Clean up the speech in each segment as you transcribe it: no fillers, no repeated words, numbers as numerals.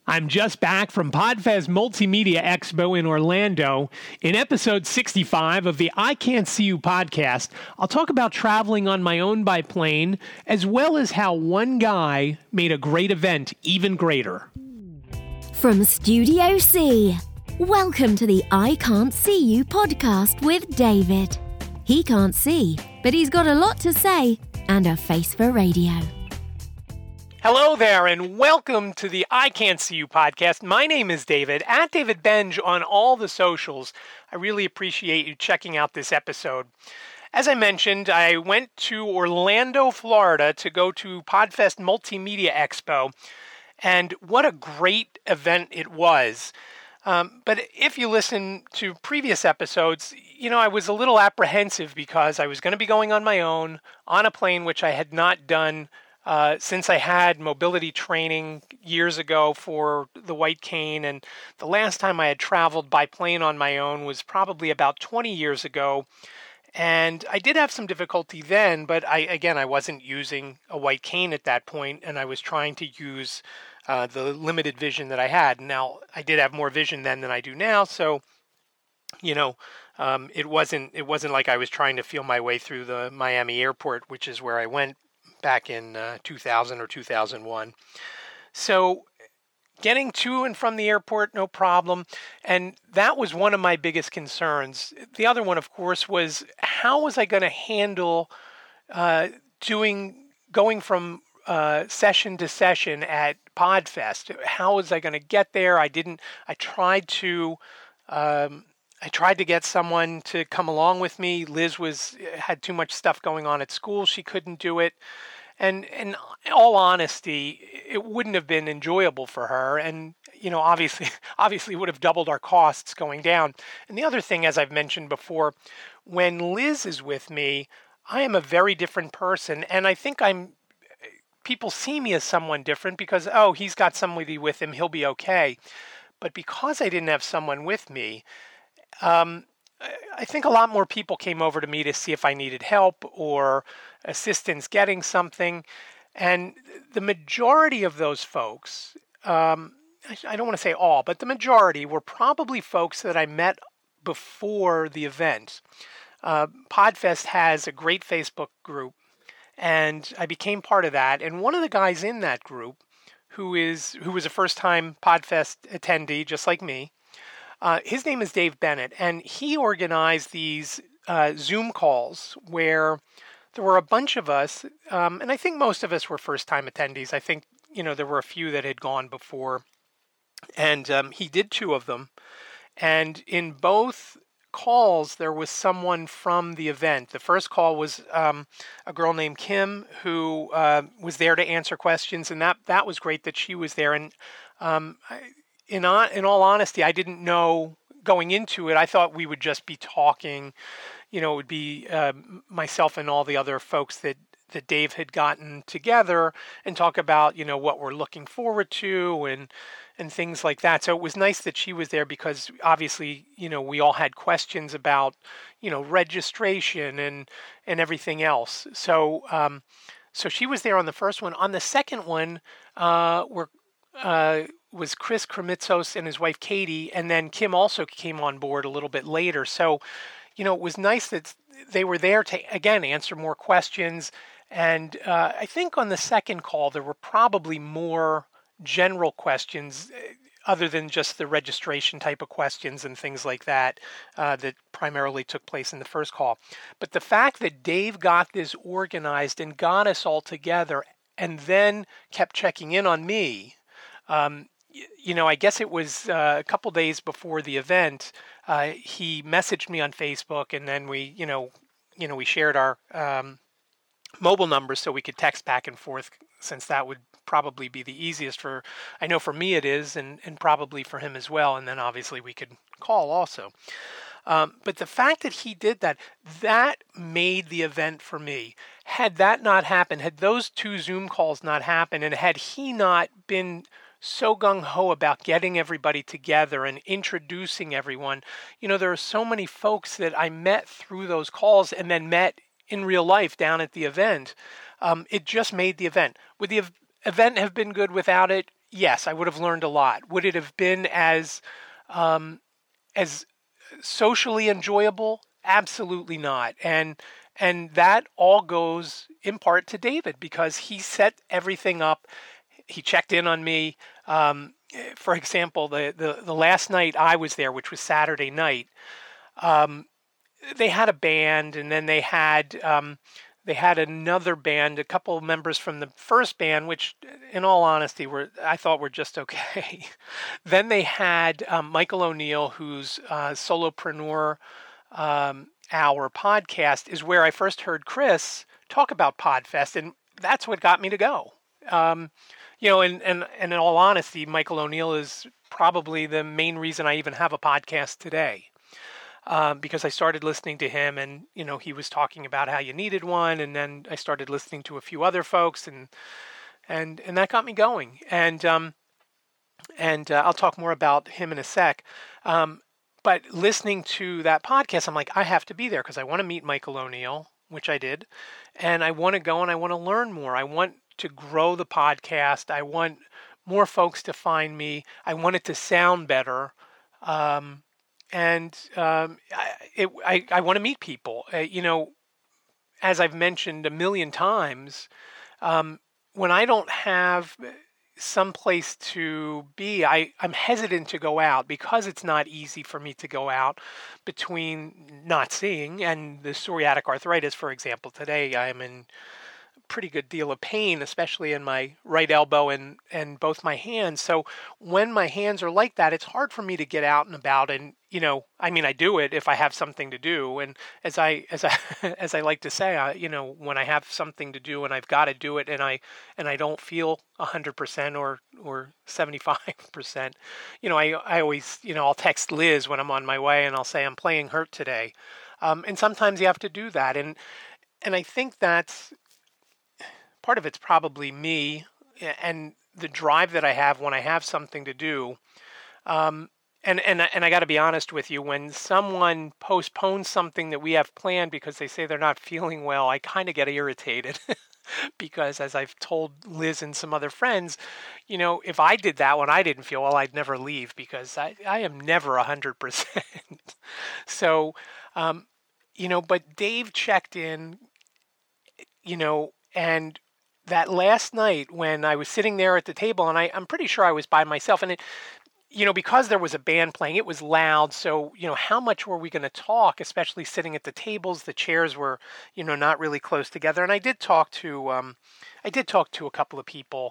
I'm just back from PodFest Multimedia Expo in Orlando. In episode 65 of the I Can't See You podcast, I'll talk about traveling on my own by plane, as well as how one guy made a great event even greater. From Studio C, welcome to the I Can't See You podcast with David. He can't see, but he's got a lot to say and a face for radio. Hello there, and welcome to the I Can't See You podcast. My name is David, at David Benj on all the socials. I really appreciate you checking out this episode. As I mentioned, I went to Orlando, Florida to go to PodFest Multimedia Expo, and what a great event it was. But if you listen to previous episodes, I was a little apprehensive because I was going to be going on my own on a plane, which I had not done since I had mobility training years ago for the White Cane, and the last time I had traveled by plane on my own was probably about 20 years ago. And I did have some difficulty then, but I wasn't using a White Cane at that point, and I was trying to use the limited vision that I had. Now, I did have more vision then than I do now, so it wasn't like I was trying to feel my way through the Miami airport, which is where I went back in 2000 or 2001. So getting to and from the airport, no problem. And that was one of my biggest concerns. The other one, of course, was how was I going to handle going from session to session at PodFest? How was I going to get there? I tried to get someone to come along with me. Liz had too much stuff going on at school. She couldn't do it. And in all honesty, it wouldn't have been enjoyable for her. And, obviously would have doubled our costs going down. And the other thing, as I've mentioned before, when Liz is with me, I am a very different person. And I think people see me as someone different because, he's got somebody with him, he'll be okay. But because I didn't have someone with me, I think a lot more people came over to me to see if I needed help or assistance getting something. And the majority of those folks, I don't want to say all, but the majority were probably folks that I met before the event. PodFest has a great Facebook group, and I became part of that. And one of the guys in that group, who was a first-time PodFest attendee, just like me, his name is Dave Bennett, and he organized these Zoom calls where there were a bunch of us, and I think most of us were first-time attendees. I think, there were a few that had gone before, and he did two of them. And in both calls, there was someone from the event. The first call was a girl named Kim who was there to answer questions, and that was great that she was there. And in all honesty, I didn't know going into it. I thought we would just be talking. It would be myself and all the other folks that Dave had gotten together and talk about, what we're looking forward to and things like that. So it was nice that she was there because obviously, we all had questions about, registration and everything else. So she was there on the first one. On the second one, was Chris Kremitzos and his wife Katie, and then Kim also came on board a little bit later. So, it was nice that they were there to, again, answer more questions. And I think on the second call, there were probably more general questions other than just the registration type of questions and things like that that primarily took place in the first call. But the fact that Dave got this organized and got us all together and then kept checking in on me, I guess it was a couple days before the event, he messaged me on Facebook, and then we shared our mobile numbers so we could text back and forth, since that would probably be the easiest I know for me it is, and probably for him as well. And then obviously we could call also. But the fact that he did that made the event for me. Had that not happened, had those two Zoom calls not happened, and had he not been so gung-ho about getting everybody together and introducing everyone, there are so many folks that I met through those calls and then met in real life down at the event. It just made the event. Would the event have been good without it? yes, I would have learned a lot. Would it have been um, as socially enjoyable? Absolutely not. And that all goes in part to David because he set everything up. He checked in on me. For example, the last night I was there, which was Saturday night, um, they had a band, and then they had another band, a couple of members from the first band, which, in all honesty, I thought were just okay. Then they had Michael O'Neill, whose Solopreneur Hour podcast is where I first heard Chris talk about Podfest, and that's what got me to go. And in all honesty, Michael O'Neill is probably the main reason I even have a podcast today. Because I started listening to him, and he was talking about how you needed one, and then I started listening to a few other folks, and that got me going. And I'll talk more about him in a sec. But listening to that podcast, I'm like, I have to be there because I want to meet Michael O'Neill, which I did, and I want to go and I want to learn more. I want to grow the podcast. I want more folks to find me. I want it to sound better. I want to meet people. As I've mentioned a million times, when I don't have some place to be, I'm hesitant to go out because it's not easy for me to go out between not seeing and the psoriatic arthritis, for example. Today I'm in pretty good deal of pain, especially in my right elbow and both my hands. So when my hands are like that, it's hard for me to get out and about. And I do it if I have something to do. And as I as I like to say, when I have something to do and I've got to do it, and I don't feel 100% or 75%, I always I'll text Liz when I'm on my way and I'll say I'm playing hurt today. And sometimes you have to do that. And I think that's part of it's probably me and the drive that I have when I have something to do. And I got to be honest with you, when someone postpones something that we have planned because they say they're not feeling well, I kind of get irritated because, as I've told Liz and some other friends, if I did that when I didn't feel well, I'd never leave because I am never 100%. So, but Dave checked in, and that last night when I was sitting there at the table, and I'm pretty sure I was by myself, and because there was a band playing, it was loud. So, how much were we going to talk, especially sitting at the tables? The chairs were, not really close together. And I did talk to a couple of people.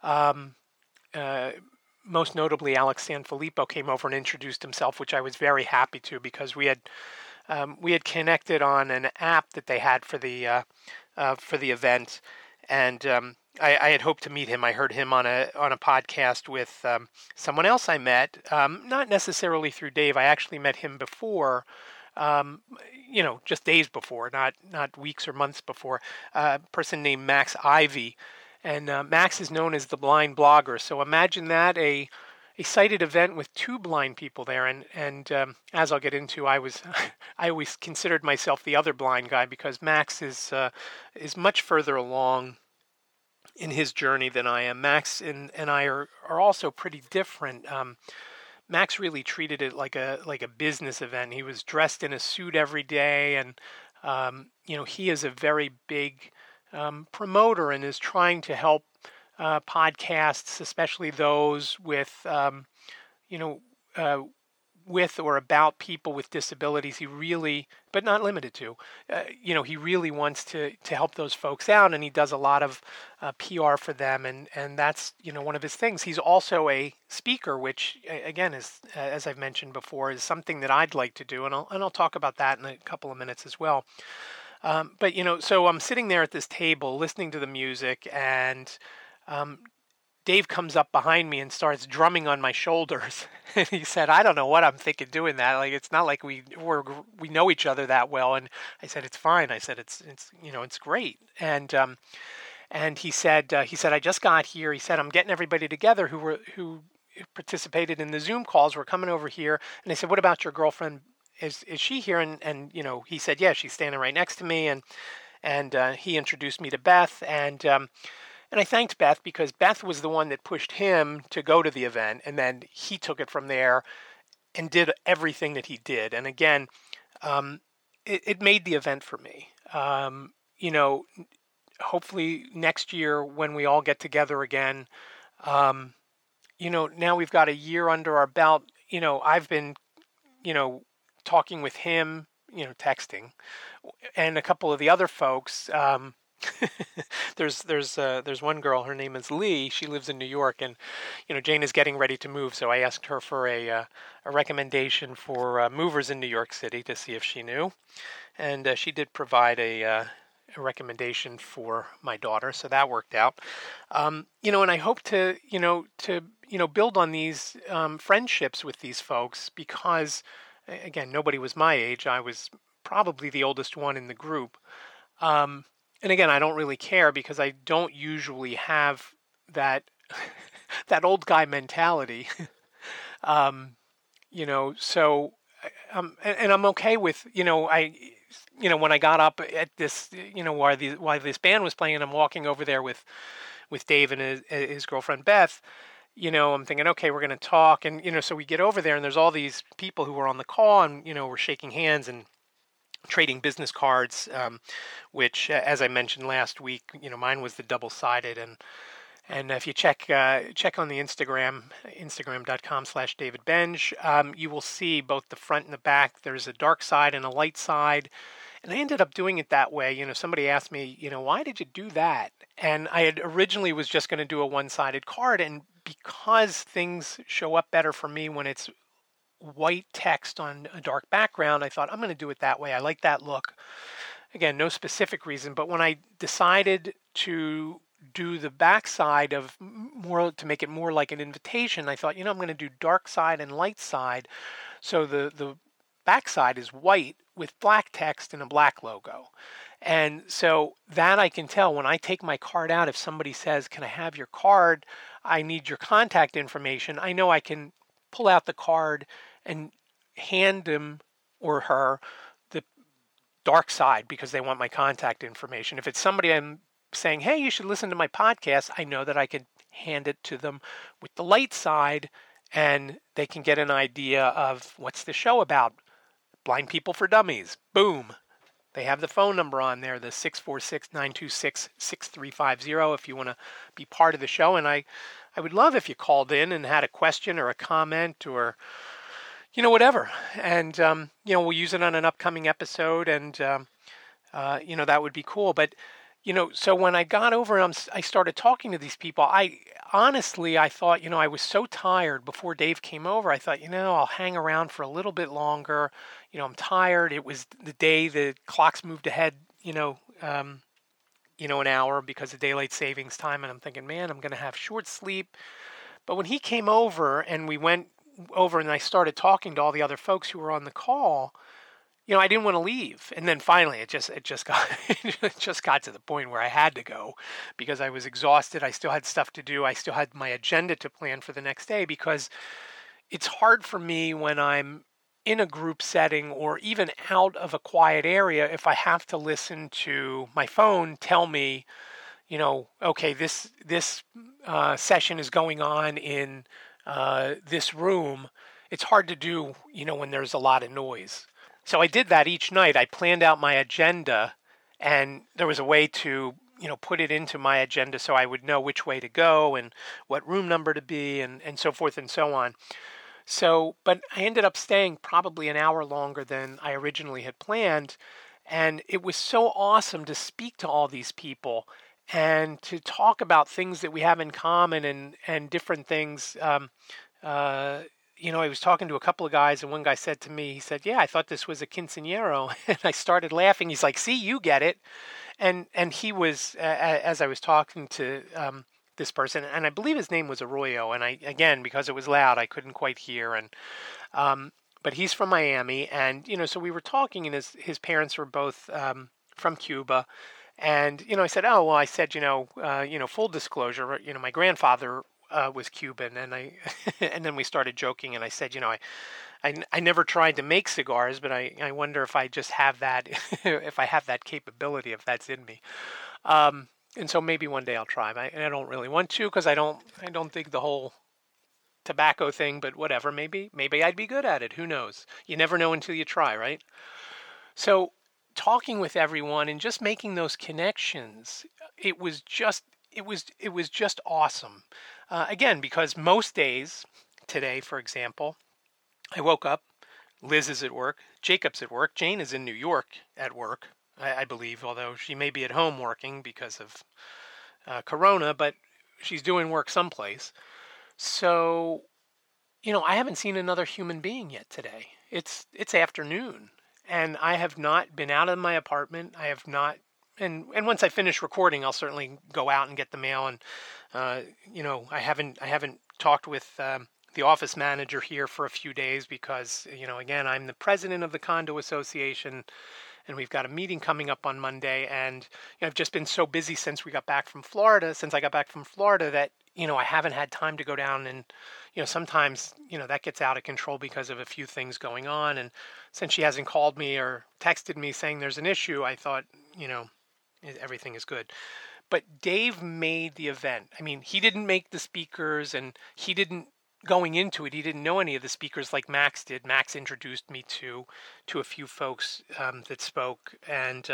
Most notably, Alex Sanfilippo came over and introduced himself, which I was very happy to because we had connected on an app that they had for the event. And I had hoped to meet him. I heard him on a podcast with someone else I met, not necessarily through Dave. I actually met him before, just days before, not weeks or months before. A person named Max Ivy, and Max is known as the blind blogger. So imagine that, a sighted event with two blind people there, and as I'll get into, I always considered myself the other blind guy because Max is much further along in his journey than I am. Max and I are also pretty different. Max really treated it like a business event. He was dressed in a suit every day, and he is a very big promoter and is trying to help podcasts, especially those with, with or about people with disabilities. He really, but not limited to, he really wants to help those folks out, and he does a lot of PR for them, and that's, one of his things. He's also a speaker, which again is, as I've mentioned before, is something that I'd like to do, and I'll talk about that in a couple of minutes as well. But so I'm sitting there at this table listening to the music, and Dave comes up behind me and starts drumming on my shoulders. And he said, "I don't know what I'm thinking doing that. Like, it's not like we know each other that well." And I said, "It's fine." I said, "It's great." And he said, "I just got here." He said, "I'm getting everybody together who participated in the Zoom calls. We're coming over here." And I said, "What about your girlfriend? Is she here?" And he said, "Yeah, she's standing right next to me." And he introduced me to Beth, and And I thanked Beth because Beth was the one that pushed him to go to the event, and then he took it from there and did everything that he did. And again, it made the event for me. You know, hopefully next year when we all get together again, you know, now we've got a year under our belt. You know, I've been, you know, talking with him, you know, texting, and a couple of the other folks. There's one girl. Her name is Lee. She lives in New York, and you know, Jane is getting ready to move. So I asked her for a recommendation for movers in New York City to see if she knew, and she did provide a recommendation for my daughter. So that worked out. You know, and I hope to build on these friendships with these folks because, again, nobody was my age. I was probably the oldest one in the group. And again, I don't really care because I don't usually have that that old guy mentality. You know, so and I'm okay with, you know, when I got up at this, you know, while this band was playing, and I'm walking over there with Dave and his girlfriend Beth. You know, I'm thinking, okay, we're going to talk, and you know, so we get over there, and there's all these people who were on the call, and you know, we're shaking hands and trading business cards, which, as I mentioned last week, you know, mine was the double-sided, and if you check on the Instagram.com/DavidBenge, you will see both the front and the back. There's a dark side and a light side, and I ended up doing it that way. You know, somebody asked me, you know, why did you do that? And I had originally was just going to do a one-sided card, and because things show up better for me when it's white text on a dark background, I thought I'm going to do it that way. I like that look. Again, no specific reason, but when I decided to do the backside of more to make it more like an invitation, I thought, you know, I'm going to do dark side and light side. So the backside is white with black text and a black logo. And so that I can tell when I take my card out, if somebody says, can I have your card? I need your contact information. I know I can pull out the card and hand him or her the dark side because they want my contact information. If it's somebody I'm saying, hey, you should listen to my podcast, I know that I can hand it to them with the light side and they can get an idea of what's the show about. Blind People for Dummies. Boom. They have the phone number on there, the 646-926-6350 if you want to be part of the show. And I would love if you called in and had a question or a comment or, you know, whatever. And, you know, we'll use it on an upcoming episode and, you know, that would be cool. But, you know, so when I got over and I started talking to these people, I thought, you know, I was so tired before Dave came over. I thought, you know, I'll hang around for a little bit longer. You know, I'm tired. It was the day the clocks moved ahead, you know, an hour because of daylight savings time. And I'm thinking, man, I'm going to have short sleep. But when he came over and we went over and I started talking to all the other folks who were on the call, you know, I didn't want to leave. And then finally it just got it just got to the point where I had to go because I was exhausted. I still had stuff to do. I still had my agenda to plan for the next day because it's hard for me when I'm in a group setting or even out of a quiet area if I have to listen to my phone tell me, you know, okay, this session is going on in this room. It's hard to do, you know, when there's a lot of noise. So I did that each night. I planned out my agenda and there was a way to, you know, put it into my agenda so I would know which way to go and what room number to be and so forth and so on. So, but I ended up staying probably an hour longer than I originally had planned. And it was so awesome to speak to all these people and to talk about things that we have in common and different things. You know, I was talking to a couple of guys and one guy said to me, he said, yeah, I thought this was a quinceañero. And I started laughing. He's like, see, you get it. And he was, as I was talking to this person, and I believe his name was Arroyo. And I, again, because it was loud, I couldn't quite hear. And, but he's from Miami. And, you know, so we were talking and his parents were both from Cuba. And, you know, I said, oh, well, I said, full disclosure, you know, my grandfather was Cuban, and and then we started joking, and I said, you know, I never tried to make cigars, but I wonder if I just have that, if I have that capability, if that's in me. And so maybe one day I'll try. I don't really want to because I don't think the whole tobacco thing, but whatever. Maybe I'd be good at it. Who knows? You never know until you try, right? So talking with everyone and just making those connections, it was just awesome. Again, because most days today, for example, I woke up. Liz is at work. Jacob's at work. Jane is in New York at work, I believe, although she may be at home working because of Corona, but she's doing work someplace. So, I haven't seen another human being yet today. It's afternoon, and I have not been out of my apartment. I have not, and once I finish recording, I'll certainly go out and get the mail. And I haven't talked with the office manager here for a few days because again, I'm the president of the condo association, and we've got a meeting coming up on Monday. And I've just been so busy since I got back from Florida that I haven't had time to go down. And sometimes that gets out of control because of a few things going on. And since she hasn't called me or texted me saying there's an issue, I thought everything is good. But Dave made the event. I mean, he didn't make the speakers, and he didn't going into it, he didn't know any of the speakers like Max did. Max introduced me to a few folks that spoke, and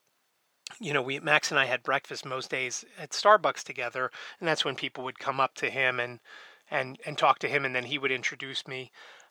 Max and I had breakfast most days at Starbucks together, and that's when people would come up to him and talk to him, and then he would introduce me.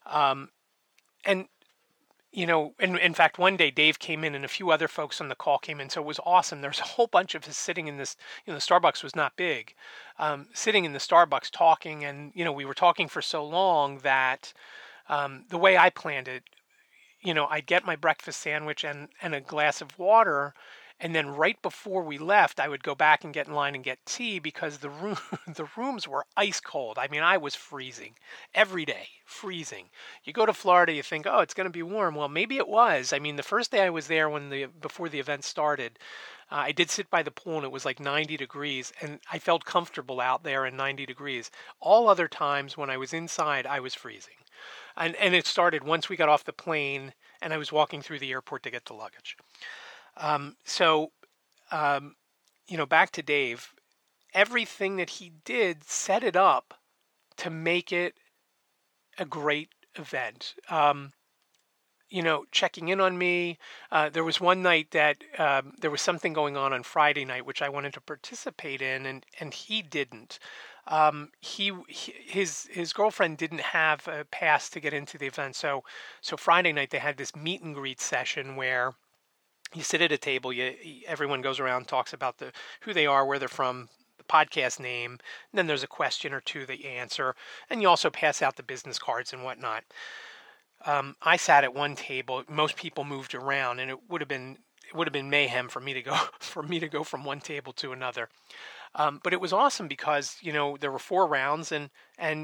And and in fact, one day Dave came in and a few other folks on the call came in. So it was awesome. There's a whole bunch of us sitting in this, the Starbucks was not big, sitting in the Starbucks talking. And, we were talking for so long that the way I planned it, I'd get my breakfast sandwich and a glass of water. And then right before we left, I would go back and get in line and get tea because the rooms were ice cold. I mean, I was freezing every day, freezing. You go to Florida, you think, oh, it's going to be warm. Well, maybe it was. I mean, the first day I was there before the event started, I did sit by the pool and it was like 90 degrees, and I felt comfortable out there in 90 degrees. All other times when I was inside, I was freezing. And it started once we got off the plane and I was walking through the airport to get the luggage. Back to Dave, everything that he did set it up to make it a great event. Checking in on me. There was one night that there was something going on Friday night, which I wanted to participate in, and he didn't. His girlfriend didn't have a pass to get into the event. So Friday night they had this meet and greet session where you sit at a table, everyone goes around, talks about who they are, where they're from, the podcast name, and then there's a question or two that you answer, and you also pass out the business cards and whatnot. I sat at one table. Most people moved around, and it would have been mayhem for me to go from one table to another. But it was awesome because there were 4 rounds, and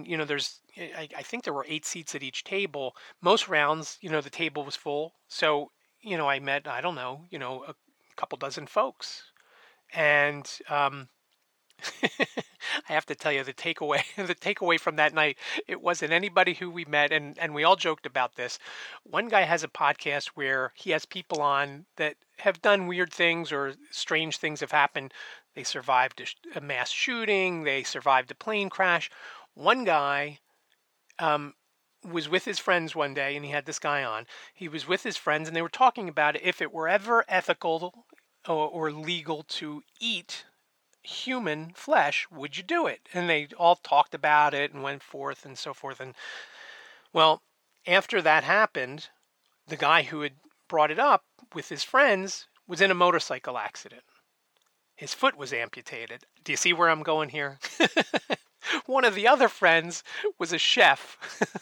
I think there were 8 seats at each table. Most rounds, the table was full, so. I met, I don't know, a couple dozen folks. And I have to tell you, the takeaway from that night, it wasn't anybody who we met, and we all joked about this. One guy has a podcast where he has people on that have done weird things or strange things have happened. They survived a mass shooting. They survived a plane crash. One guy was with his friends one day, and he had this guy on. He was with his friends, and they were talking about it. If it were ever ethical or legal to eat human flesh, would you do it? And they all talked about it and went forth and so forth. And well, after that happened, the guy who had brought it up with his friends was in a motorcycle accident. His foot was amputated. Do you see where I'm going here? One of the other friends was a chef.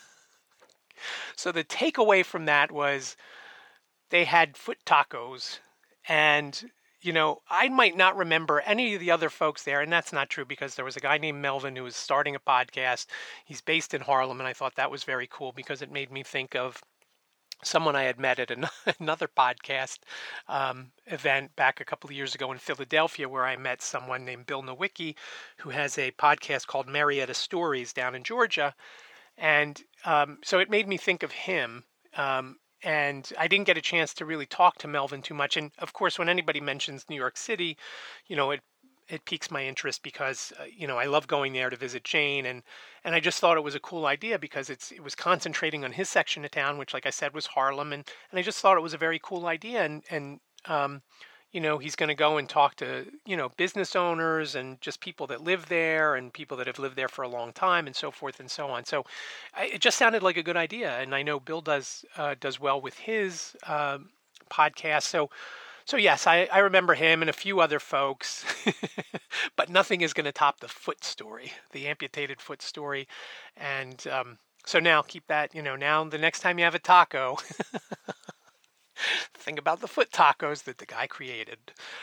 So the takeaway from that was they had foot tacos, and I might not remember any of the other folks there, and that's not true because there was a guy named Melvin who was starting a podcast. He's based in Harlem, and I thought that was very cool because it made me think of someone I had met at another podcast event back a couple of years ago in Philadelphia, where I met someone named Bill Nowicki, who has a podcast called Marietta Stories down in Georgia. And so it made me think of him. And I didn't get a chance to really talk to Melvin too much. And of course, when anybody mentions New York City, it piques my interest because I love going there to visit Jane, and I just thought it was a cool idea because it was concentrating on his section of town, which, like I said, was Harlem, and I just thought it was a very cool idea, and he's going to go and talk to business owners and just people that live there and people that have lived there for a long time and so forth and so on. So it just sounded like a good idea, and I know Bill does well with his podcast. So yes, I remember him and a few other folks, but nothing is going to top the foot story, the amputated foot story. And so now keep that, now the next time you have a taco, think about the foot tacos that the guy created.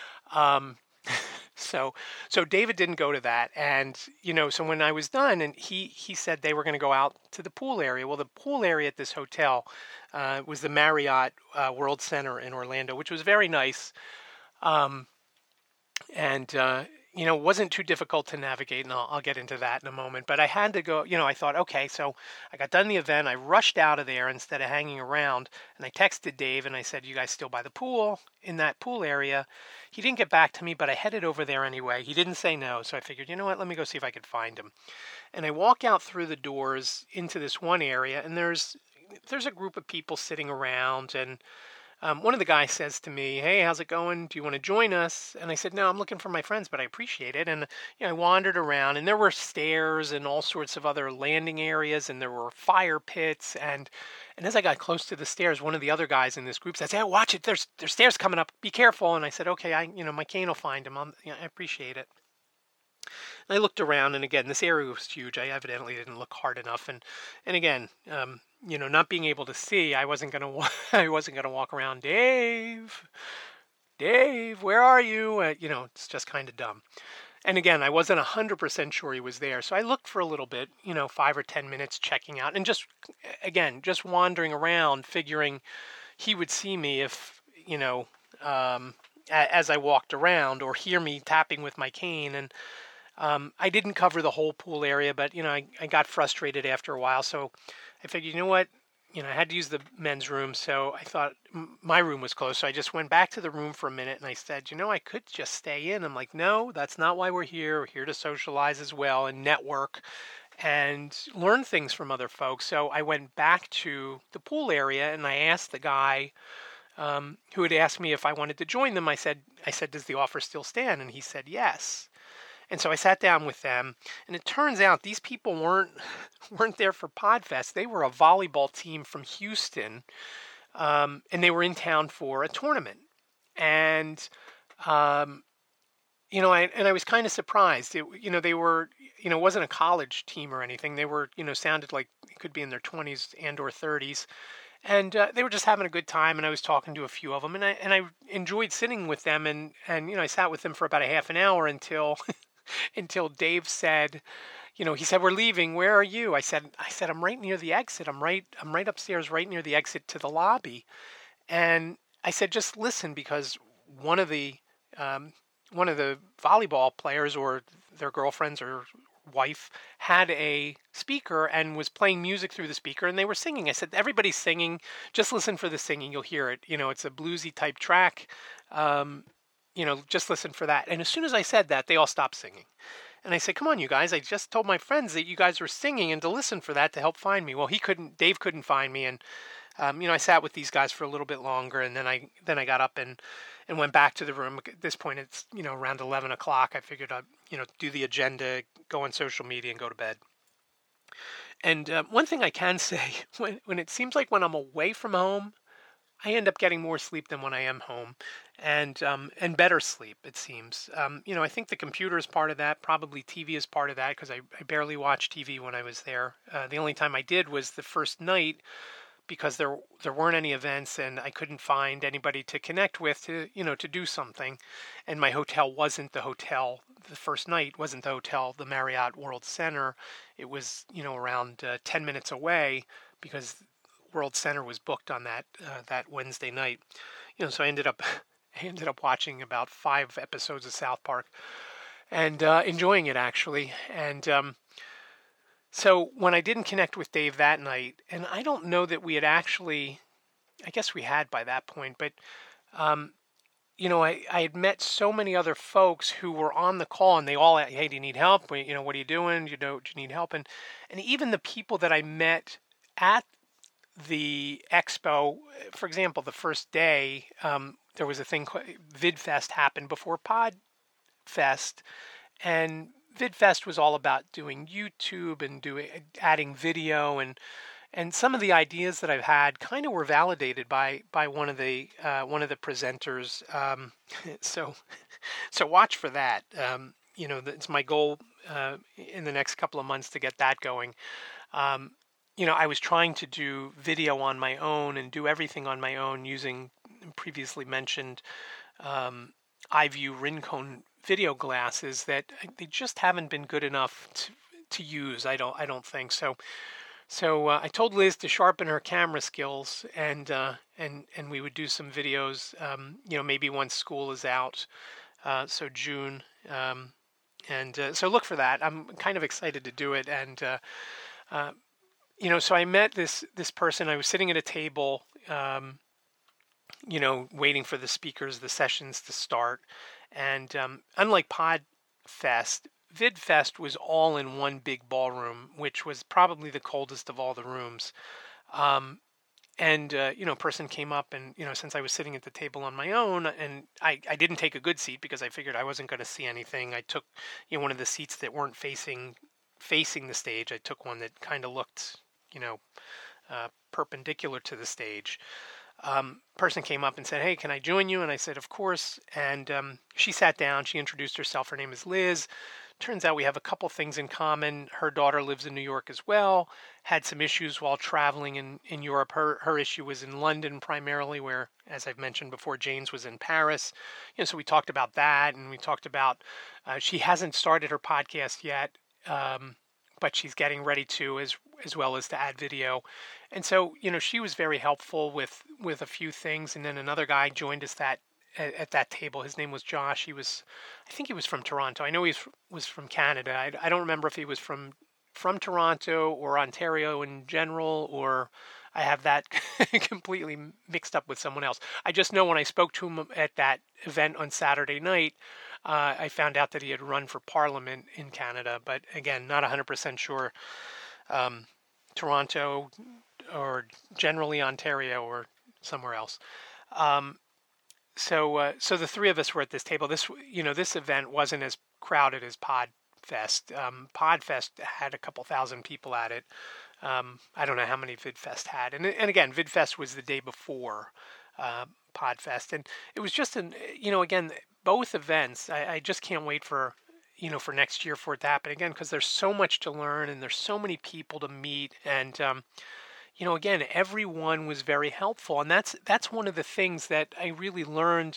So David didn't go to that. And, so when I was done, and he said they were going to go out to the pool area. Well, the pool area at this hotel was the Marriott World Center in Orlando, which was very nice. It wasn't too difficult to navigate, and I'll get into that in a moment. But I had to go, I thought, okay, so I got done the event. I rushed out of there instead of hanging around, and I texted Dave, and I said, you guys still by the pool, in that pool area? He didn't get back to me, but I headed over there anyway. He didn't say no, so I figured, you know what, let me go see if I could find him. And I walk out through the doors into this one area, and there's a group of people sitting around, and one of the guys says to me, hey, how's it going? Do you want to join us? And I said, no, I'm looking for my friends, but I appreciate it. And I wandered around, and there were stairs and all sorts of other landing areas, and there were fire pits. And as I got close to the stairs, one of the other guys in this group says, hey, watch it. There's stairs coming up. Be careful. And I said, okay, my cane will find him. I appreciate it. And I looked around, and again, this area was huge. I evidently didn't look hard enough. And again, not being able to see, I wasn't gonna walk around. Dave, where are you? It's just kind of dumb. And again, I wasn't 100% sure he was there, so I looked for a little bit, 5 or 10 minutes checking out, and just wandering around, figuring he would see me if as I walked around, or hear me tapping with my cane. And I didn't cover the whole pool area, but I got frustrated after a while, so I figured, you know what, I had to use the men's room, so I thought my room was closed, so I just went back to the room for a minute, and I said, I could just stay in. I'm like, no, that's not why we're here. We're here to socialize as well and network and learn things from other folks. So I went back to the pool area, and I asked the guy who had asked me if I wanted to join them. I said, does the offer still stand? And he said, yes. And so I sat down with them, and it turns out these people weren't there for Podfest. They were a volleyball team from Houston, and they were in town for a tournament. And I was kind of surprised. They were, it wasn't a college team or anything. They were, sounded like it could be in their 20s and or 30s. And they were just having a good time, and I was talking to a few of them, and I enjoyed sitting with them, and I sat with them for about a half an hour until Dave said, he said, we're leaving. Where are you? I said, I'm right near the exit. I'm right upstairs, right near the exit to the lobby. And I said, just listen, because one of the volleyball players, or their girlfriends or wife, had a speaker and was playing music through the speaker, and they were singing. I said, everybody's singing. Just listen for the singing. You'll hear it. It's a bluesy type track. Just listen for that. And as soon as I said that, they all stopped singing. And I said, come on, you guys, I just told my friends that you guys were singing and to listen for that to help find me. Well, Dave couldn't find me. And, I sat with these guys for a little bit longer, and then I got up and went back to the room. At this point, it's, around 11 o'clock. I figured I'd, do the agenda, go on social media, and go to bed. And one thing I can say, when it seems like when I'm away from home, I end up getting more sleep than when I am home, and better sleep, it seems. I think the computer is part of that. Probably TV is part of that, because I barely watched TV when I was there. The only time I did was the first night, because there weren't any events, and I couldn't find anybody to connect with to do something. And my hotel wasn't the hotel. The first night wasn't the hotel, the Marriott World Center. It was around 10 minutes away, because World Center was booked on that Wednesday night. So I ended up watching about 5 episodes of South Park, and enjoying it, actually. And so when I didn't connect with Dave that night, and I don't know that we had actually, I guess we had by that point, but I had met so many other folks who were on the call, and they all, hey, do you need help? What are you doing? Do you need help? And even the people that I met at the expo, for example, the first day, there was a thing called VidFest happened before PodFest, and VidFest was all about doing YouTube and adding video, and some of the ideas that I've had kind of were validated by one of the presenters. So so watch for that. It's my goal in the next couple of months to get that going. I was trying to do video on my own and do everything on my own using previously mentioned iView Rincon video glasses that they just haven't been good enough to use. I don't think so. So I told Liz to sharpen her camera skills, and we would do some videos. Maybe once school is out, so June, so look for that. I'm kind of excited to do it, and so I met this person. I was sitting at a table, waiting for the sessions to start, and unlike PodFest, VidFest was all in one big ballroom, which was probably the coldest of all the rooms. A person came up and, since I was sitting at the table on my own, and I didn't take a good seat because I figured I wasn't going to see anything. I took, one of the seats that weren't facing the stage. I took one that kind of looked, perpendicular to the stage. Person came up and said, "Hey, can I join you?" And I said, "Of course." And she sat down. She introduced herself. Her name is Liz. Turns out we have a couple things in common. Her daughter lives in New York as well. Had some issues while traveling in Europe. Her issue was in London primarily, where, as I've mentioned before, Jane's was in Paris. So we talked about that, and we talked about she hasn't started her podcast yet, but she's getting ready to, as well as to add video. And so, she was very helpful with a few things. And then another guy joined us at that table. His name was Josh. I think he was from Toronto. I know he was from Canada. I don't remember if he was from Toronto or Ontario in general, or I have that completely mixed up with someone else. I just know when I spoke to him at that event on Saturday night, I found out that he had run for Parliament in Canada, but again, not 100% sure. Toronto or generally Ontario or somewhere else. So the three of us were at this table. This event wasn't as crowded as PodFest. PodFest had a couple thousand people at it. I don't know how many VidFest had. And again, VidFest was the day before PodFest. And it was just again, both events, I just can't wait for next year for it to happen again, because there's so much to learn and there's so many people to meet. And, again, everyone was very helpful. And that's one of the things that I really learned,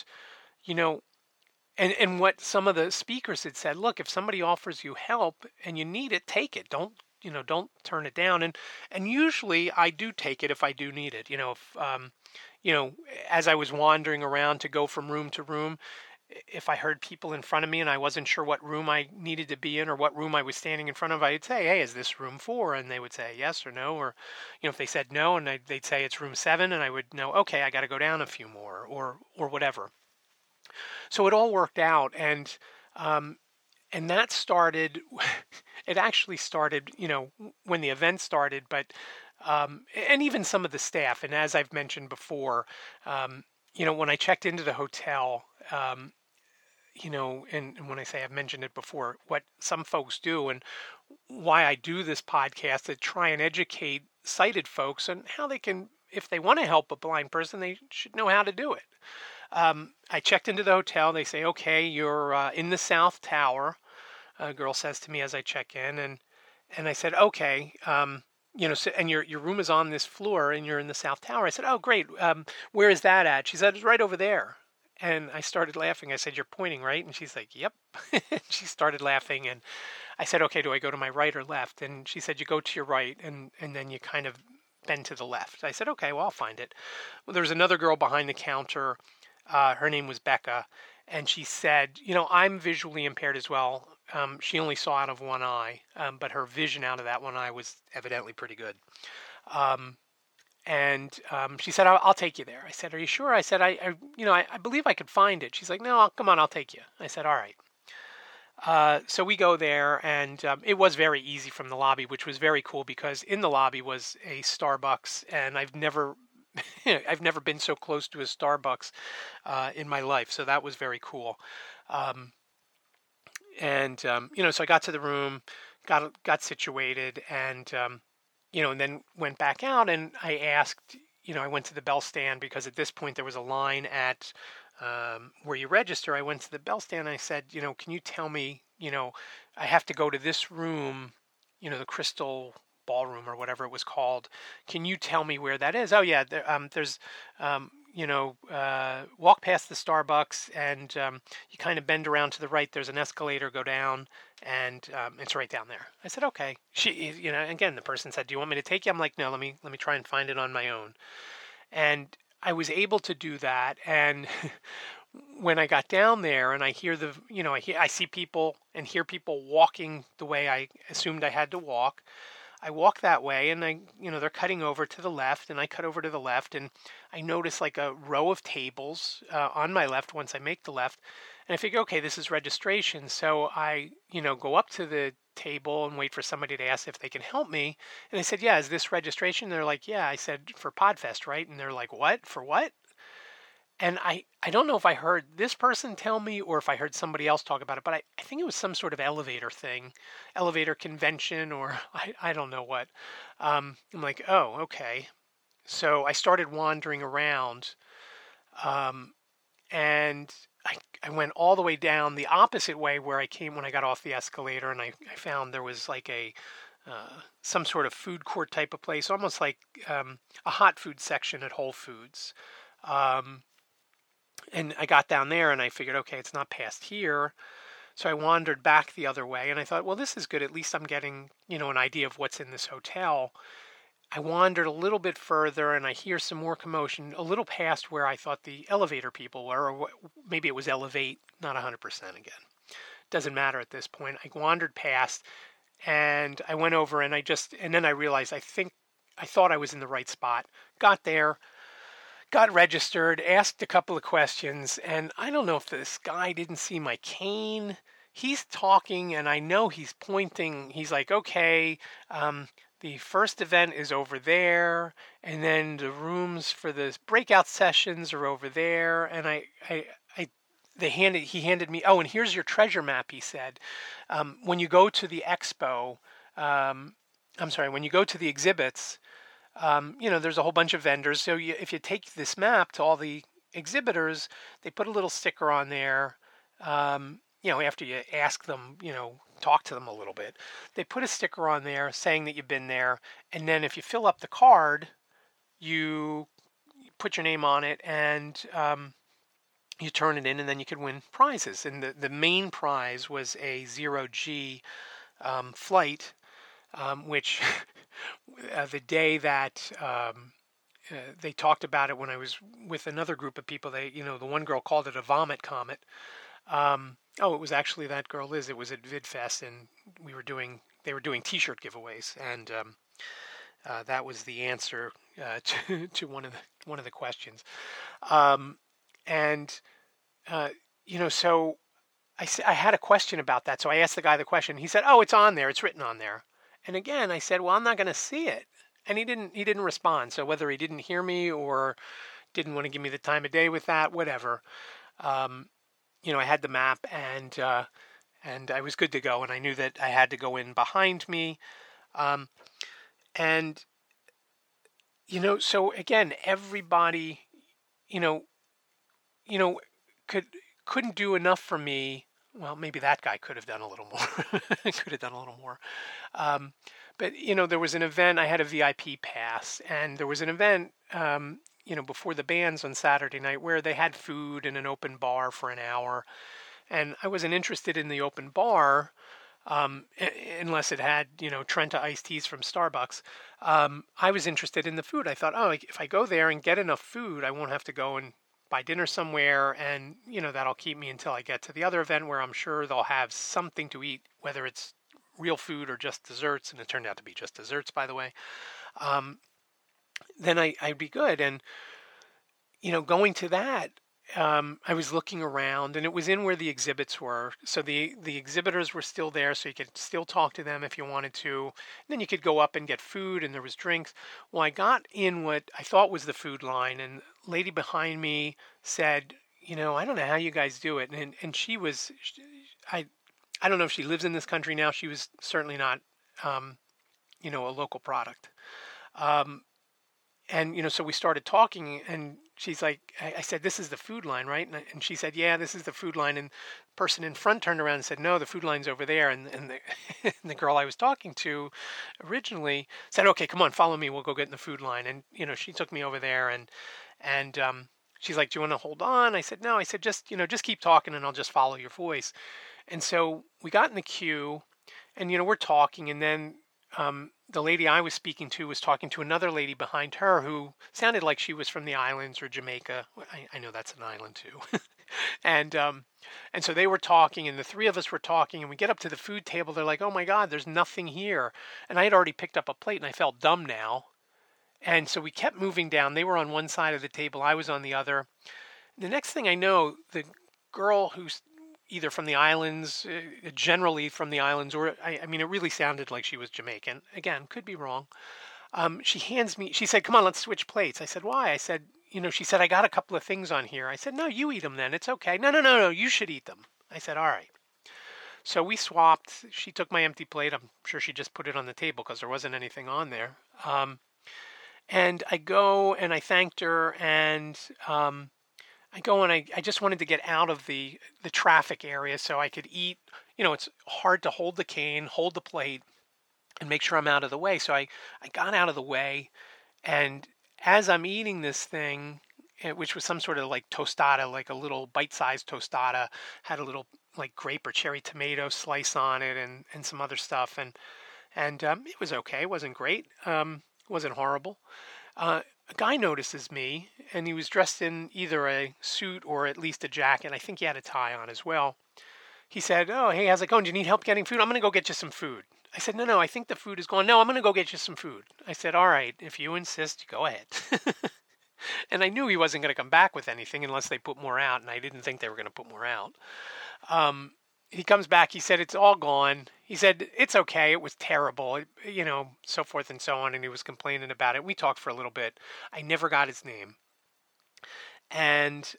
and what some of the speakers had said. Look, if somebody offers you help and you need it, take it. Don't turn it down. And usually I do take it if I do need it. As I was wandering around to go from room to room, if I heard people in front of me and I wasn't sure what room I needed to be in or what room I was standing in front of, I'd say, "Hey, is this room 4?" And they would say yes or no. Or, if they said no and they'd say it's room 7, and I would know, okay, I got to go down a few more or whatever. So it all worked out. And that started, it actually started, when the event started, but, and even some of the staff. And as I've mentioned before, when I checked into the hotel, and when I say I've mentioned it before, what some folks do and why I do this podcast to try and educate sighted folks on how they can, if they want to help a blind person, they should know how to do it. I checked into the hotel. They say, "Okay, you're in the South Tower." A girl says to me as I check in, and I said, "Okay, so, and your room is on this floor, and you're in the South Tower." I said, "Oh, great. Where is that at?" She said, "It's right over there." And I started laughing. I said, "You're pointing, right?" And she's like, "Yep." She started laughing, and I said, "Okay, do I go to my right or left?" And she said, "You go to your right, and then you kind of bend to the left." I said, "Okay, well, I'll find it." Well, there was another girl behind the counter. Her name was Becca, and she said, "I'm visually impaired as well." She only saw out of one eye, but her vision out of that one eye was evidently pretty good. And she said, I'll take you there. I said, are you sure? I said, I believe I could find it. She's like, no, come on, I'll take you. I said, all right. So we go there, and it was very easy from the lobby, which was very cool because in the lobby was a Starbucks, and I've never been so close to a Starbucks in my life. So that was very cool. So I got to the room, got situated, and and then went back out, and I asked, I went to the bell stand because at this point there was a line at where you register. I went to the bell stand and I said, can you tell me, I have to go to this room, the Crystal Ballroom or whatever it was called. Can you tell me where that is? Oh yeah, there's, walk past the Starbucks and you kind of bend around to the right. There's an escalator, go down, and it's right down there. I said, okay. She, again, the person said, do you want me to take you? I'm like, no, let me try and find it on my own. And I was able to do that. And when I got down there and I hear I see people and hear people walking the way I assumed I had to walk. I walk that way and they're cutting over to the left and I cut over to the left and I notice like a row of tables on my left once I make the left. And I figure, okay, this is registration. So I, go up to the table and wait for somebody to ask if they can help me. And I said, yeah, is this registration? They're like, yeah. I said, for Podfest, right? And they're like, what? For what? And I don't know if I heard this person tell me or if I heard somebody else talk about it, but I think it was some sort of elevator thing, elevator convention, or I don't know what. I'm like, oh, okay. So I started wandering around, and I went all the way down the opposite way where I came when I got off the escalator, and I found there was like some sort of food court type of place, almost like a hot food section at Whole Foods. And I got down there and I figured, okay, it's not past here. So I wandered back the other way and I thought, well, this is good. At least I'm getting, an idea of what's in this hotel. I wandered a little bit further and I hear some more commotion, a little past where I thought the elevator people were, or maybe it was Elevate, not 100% again. Doesn't matter at this point. I wandered past and I went over and then I realized I thought I was in the right spot. Got there. Got registered, asked a couple of questions, and I don't know if this guy didn't see my cane. He's talking, and I know he's pointing. He's like, okay, the first event is over there, and then the rooms for the breakout sessions are over there. And he handed me, oh, and here's your treasure map, he said. When you go to the expo, when you go to the exhibits, there's a whole bunch of vendors. So if you take this map to all the exhibitors, they put a little sticker on there. After you ask them, talk to them a little bit, they put a sticker on there saying that you've been there. And then if you fill up the card, you put your name on it and you turn it in, and then you could win prizes. And the main prize was a 0G flight, which the day that they talked about it when I was with another group of people, the one girl called it a vomit comet. It was actually that girl Liz. It was at VidFest, and they were doing T-shirt giveaways, and that was the answer to one of the questions. So I had a question about that. So I asked the guy the question. He said, "Oh, it's on there. It's written on there." And again, I said, well, I'm not going to see it. And he didn't respond. So whether he didn't hear me or didn't want to give me the time of day with that, whatever. I had the map and I was good to go. And I knew that I had to go in behind me. So again, everybody, couldn't do enough for me. Well, maybe that guy could have done a little more. But there was an event. I had a VIP pass, and there was an event, before the bands on Saturday night where they had food and an open bar for an hour. And I wasn't interested in the open bar, unless it had, Trenta iced teas from Starbucks. I was interested in the food. I thought, if I go there and get enough food, I won't have to go and buy dinner somewhere, and that'll keep me until I get to the other event where I'm sure they'll have something to eat, whether it's real food or just desserts. And it turned out to be just desserts, by the way. then I'd be good. And, going to that, I was looking around, and it was in where the exhibits were. So the exhibitors were still there, so you could still talk to them if you wanted to. And then you could go up and get food, and there was drinks. Well, I got in what I thought was the food line, and the lady behind me said, I don't know how you guys do it. And I don't know if she lives in this country now. She was certainly not, a local product. And so we started talking, and she's like, I said, this is the food line, right? And she said, yeah, this is the food line. And the person in front turned around and said, no, the food line's over there. And the, and the girl I was talking to originally said, okay, come on, follow me. We'll go get in the food line. And, she took me over there, and she's like, do you want to hold on? I said, no. I said, just keep talking, and I'll just follow your voice. And so we got in the queue, and, we're talking, and then the lady I was speaking to was talking to another lady behind her who sounded like she was from the islands or Jamaica. I know that's an island too. and so they were talking, and the three of us were talking, and we get up to the food table. They're like, oh my God, there's nothing here. And I had already picked up a plate, and I felt dumb now. And so we kept moving down. They were on one side of the table. I was on the other. The next thing I know, the girl who's either from the islands, generally from the islands, or I mean, it really sounded like she was Jamaican. Again, could be wrong. She said, come on, let's switch plates. I said, why? I said, she said, I got a couple of things on here. I said, no, you eat them then. It's okay. No, you should eat them. I said, all right. So we swapped. She took my empty plate. I'm sure she just put it on the table because there wasn't anything on there. And I go and I thanked her, and I go and I just wanted to get out of the traffic area so I could eat. It's hard to hold the cane, hold the plate, and make sure I'm out of the way. So I got out of the way, and as I'm eating this thing, which was some sort of like tostada, like a little bite-sized tostada, had a little like grape or cherry tomato slice on it, and some other stuff, and it was okay. It wasn't great. Wasn't horrible. A guy notices me, and he was dressed in either a suit or at least a jacket. I think he had a tie on as well. He said, oh, hey, how's it going? Do you need help getting food? I'm going to go get you some food. I said, no, I think the food is gone. No, I'm going to go get you some food. I said, all right, if you insist, go ahead. And I knew he wasn't going to come back with anything unless they put more out, and I didn't think they were going to put more out. He comes back. He said, it's all gone. He said, it's okay. It was terrible, so forth and so on. And he was complaining about it. We talked for a little bit. I never got his name. And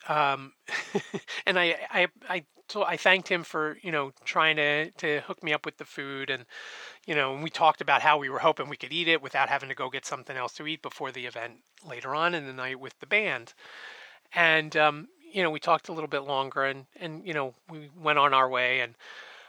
and I thanked him for, trying to hook me up with the food. And, and we talked about how we were hoping we could eat it without having to go get something else to eat before the event later on in the night with the band. And, we talked a little bit longer, and we went on our way. And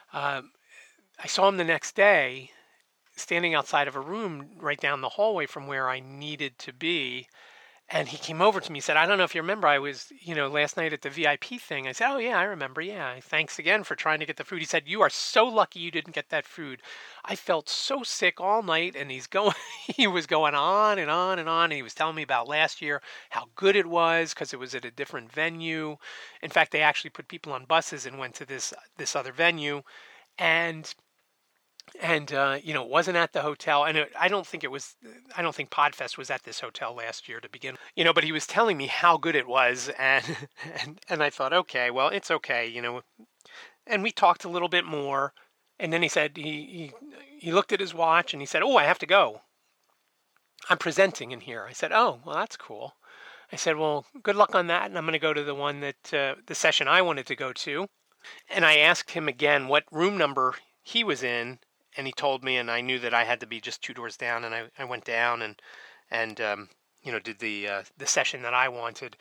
I saw him the next day standing outside of a room right down the hallway from where I needed to be. And he came over to me and said, I don't know if you remember, I was, last night at the VIP thing. I said, oh, yeah, I remember. Yeah, thanks again for trying to get the food. He said, you are so lucky you didn't get that food. I felt so sick all night. And he was going on and on and on. And he was telling me about last year, how good it was because it was at a different venue. In fact, they actually put people on buses and went to this other venue. And it wasn't at the hotel, and I don't think Podfest was at this hotel last year to begin, but he was telling me how good it was, and I thought, okay, well, it's okay, and we talked a little bit more, and then he said, he looked at his watch, and he said, oh, I have to go. I'm presenting in here. I said, oh, well, that's cool. I said, well, good luck on that, and I'm going to go to the one that, the session I wanted to go to, and I asked him again what room number he was in. And he told me, and I knew that I had to be just 2 doors down, and I went down and did the session that I wanted.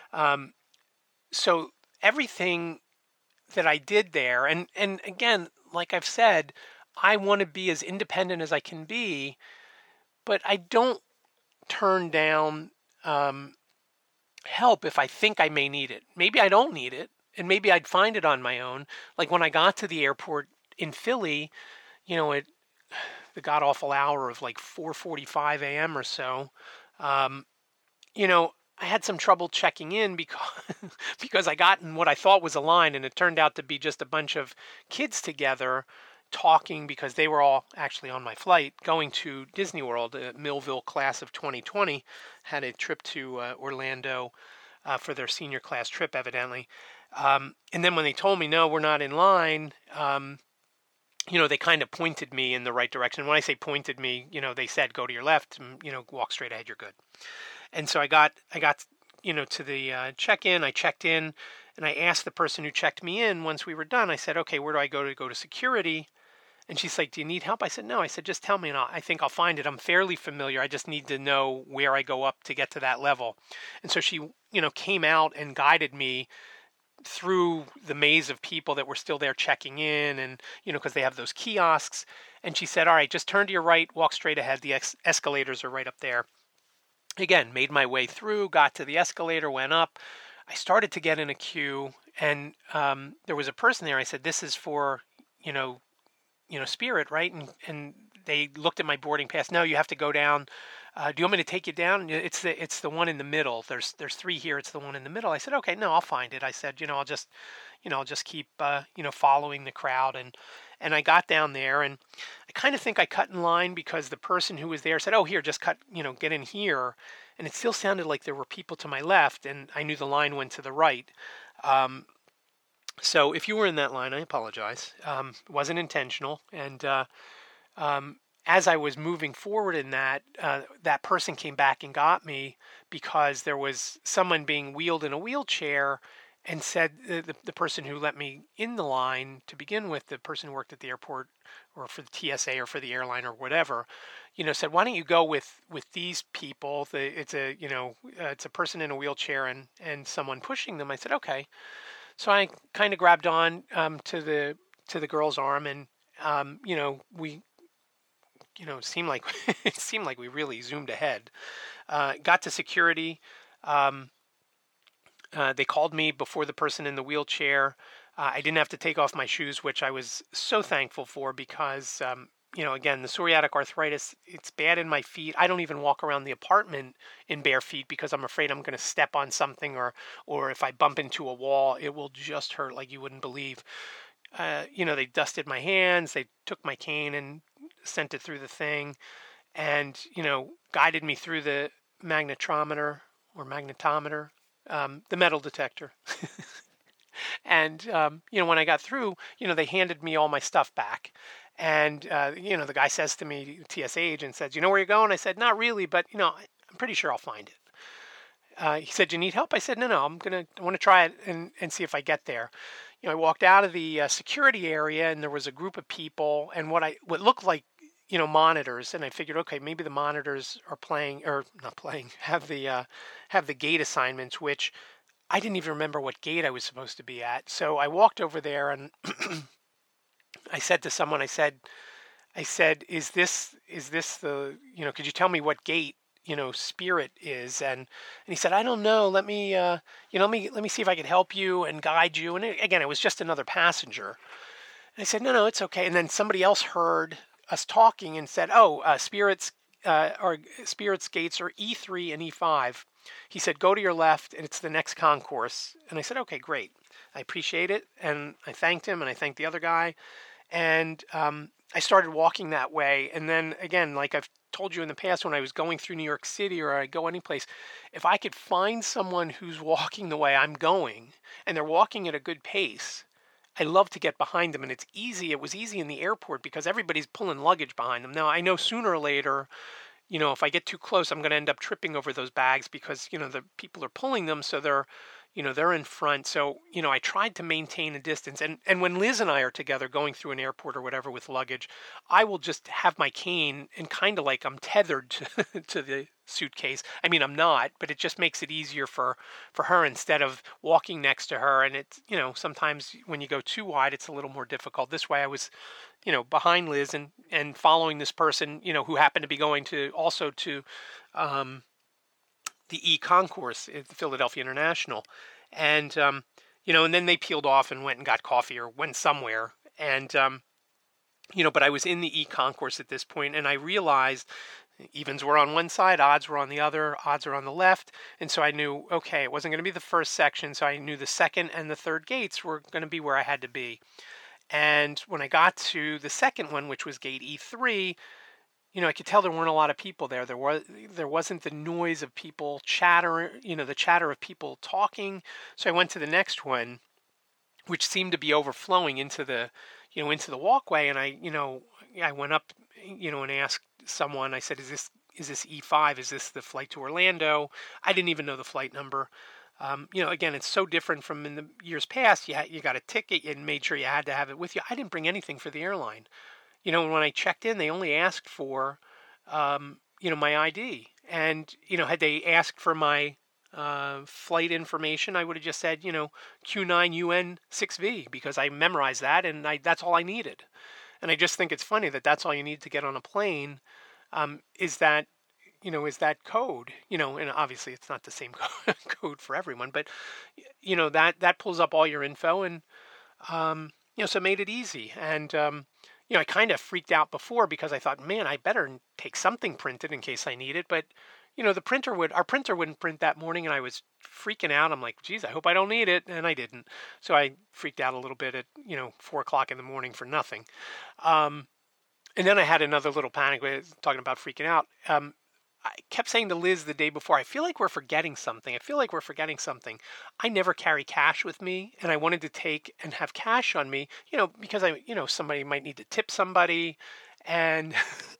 So everything that I did there, and again, like I've said, I want to be as independent as I can be, but I don't turn down help if I think I may need it. Maybe I don't need it, and maybe I'd find it on my own. Like when I got to the airport in Philly, at the god-awful hour of like 4:45 a.m. or so, I had some trouble checking in because I got in what I thought was a line, and it turned out to be just a bunch of kids together talking because they were all actually on my flight going to Disney World. Millville class of 2020 had a trip to Orlando for their senior class trip, evidently. And then when they told me, no, we're not in line, they kind of pointed me in the right direction. When I say pointed me, they said, go to your left, and, walk straight ahead, you're good. And so I got to the check-in. I checked in, and I asked the person who checked me in once we were done. I said, okay, where do I go to security? And she's like, do you need help? I said, no. I said, just tell me, and I think I'll find it. I'm fairly familiar. I just need to know where I go up to get to that level. And so she, came out and guided me through the maze of people that were still there checking in, and, because they have those kiosks. And she said, all right, just turn to your right, walk straight ahead. The escalators are right up there. Again, made my way through, got to the escalator, went up. I started to get in a queue, and there was a person there. I said, this is for, Spirit, right? And they looked at my boarding pass. No, you have to go down. Do you want me to take you down? It's the one in the middle. There's 3 here. It's the one in the middle. I said, okay, no, I'll find it. I said, I'll just keep, following the crowd. And I got down there, and I kind of think I cut in line because the person who was there said, oh, here, just cut, get in here. And it still sounded like there were people to my left, and I knew the line went to the right. So if you were in that line, I apologize. It wasn't intentional. And as I was moving forward in that, that person came back and got me because there was someone being wheeled in a wheelchair, and said the person who let me in the line to begin with, the person who worked at the airport or for the TSA or for the airline or whatever, said, why don't you go with these people? It's a person in a wheelchair and someone pushing them. I said, okay. So I kind of grabbed on to the girl's arm, and we it seemed like we really zoomed ahead. Got to security. They called me before the person in the wheelchair. I didn't have to take off my shoes, which I was so thankful for because, again, the psoriatic arthritis, it's bad in my feet. I don't even walk around the apartment in bare feet because I'm afraid I'm going to step on something, or if I bump into a wall, it will just hurt like you wouldn't believe. They dusted my hands, they took my cane and sent it through the thing, and, guided me through the magnetometer, the metal detector. And, when I got through, they handed me all my stuff back. And, the guy says to me, TSA agent says, you know where you're going? I said, not really, but, I'm pretty sure I'll find it. He said, you need help? I said, no, I want to try it and see if I get there. I walked out of the security area, and there was a group of people, and what looked like, monitors, and I figured, okay, maybe the monitors are playing, or not playing, have the gate assignments, which I didn't even remember what gate I was supposed to be at. So I walked over there, and I said to someone, I said, is this the, could you tell me what gate, Spirit is? And he said, I don't know. Let me see if I can help you and guide you. And again, it was just another passenger. And I said, no, it's okay. And then somebody else heard us talking and said, Spirit's gates are E3 and E5. He said, go to your left, and it's the next concourse. And I said, okay, great. I appreciate it. And I thanked him, and I thanked the other guy. And I started walking that way. And then, again, like I've told you in the past, when I was going through New York City or I go anyplace, if I could find someone who's walking the way I'm going, and they're walking at a good pace, I love to get behind them. And it's easy. It was easy in the airport because everybody's pulling luggage behind them. Now, I know sooner or later, if I get too close, I'm going to end up tripping over those bags because, the people are pulling them. So they're in front. So, I tried to maintain a distance. And when Liz and I are together going through an airport or whatever with luggage, I will just have my cane and kind of like I'm tethered to the suitcase. I mean, I'm not, but it just makes it easier for her instead of walking next to her. And it's, sometimes when you go too wide, it's a little more difficult. This way I was, behind Liz and following this person, who happened to be going to the E-Concourse at the Philadelphia International. And, and then they peeled off and went and got coffee or went somewhere. And, but I was in the E-Concourse at this point, and I realized evens were on one side, odds were on the other, odds are on the left. And so I knew, okay, it wasn't going to be the first section. So I knew the second and the third gates were going to be where I had to be. And when I got to the second one, which was gate E3, I could tell there weren't a lot of people there. There wasn't the noise of people chatter, the chatter of people talking. So I went to the next one, which seemed to be overflowing into the walkway. And I went up, and asked someone. I said, "Is this E5? Is this the flight to Orlando?" I didn't even know the flight number. Again, it's so different from in the years past. You got a ticket and made sure you had to have it with you. I didn't bring anything for the airline. When I checked in, they only asked for, my ID. And, had they asked for my flight information, I would have just said, Q9UN6V, because I memorized that and that's all I needed. And I just think it's funny that that's all you need to get on a plane, is that code, and obviously it's not the same code for everyone, but, that pulls up all your info and, so it made it easy. And, I kind of freaked out before because I thought, man, I better take something printed in case I need it. But, our printer wouldn't print that morning, and I was freaking out. I'm like, geez, I hope I don't need it. And I didn't. So I freaked out a little bit at, 4:00 in the morning for nothing. And then I had another little panic talking about freaking out. I kept saying to Liz the day before, I feel like we're forgetting something. I never carry cash with me, and I wanted to take and have cash on me, because somebody might need to tip somebody. And,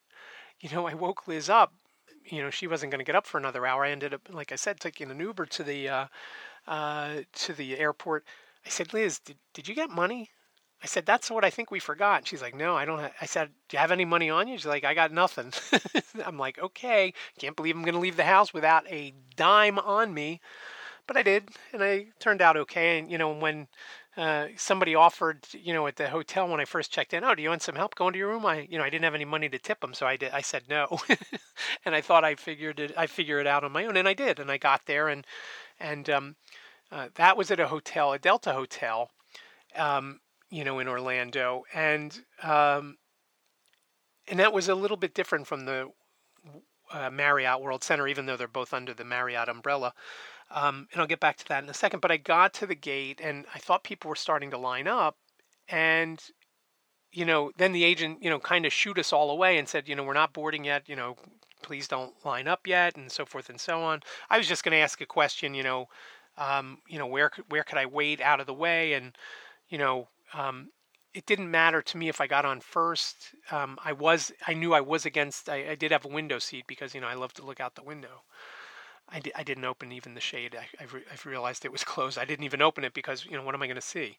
I woke Liz up. She wasn't going to get up for another hour. I ended up, like I said, taking an Uber to the airport. I said, Liz, did you get money? I said, that's what I think we forgot. And she's like, no, I don't. I said, do you have any money on you? She's like, I got nothing. I'm like, okay, can't believe I'm going to leave the house without a dime on me. But I did, and I turned out okay. And, when somebody offered, at the hotel when I first checked in, oh, do you want some help going to your room? I didn't have any money to tip them, so I said no. And I thought I figure it out on my own, and I did. And I got there, and that was at a hotel, a Delta hotel. In Orlando, and that was a little bit different from the Marriott World Center, even though they're both under the Marriott umbrella. And I'll get back to that in a second. But I got to the gate, and I thought people were starting to line up, and then the agent, kind of shooed us all away and said, we're not boarding yet. Please don't line up yet, and so forth and so on. I was just going to ask a question. Where could I wait out of the way, and it didn't matter to me if I got on first. I knew I was against. I did have a window seat because I love to look out the window. I didn't open even the shade. I realized it was closed. I didn't even open it because what am I going to see?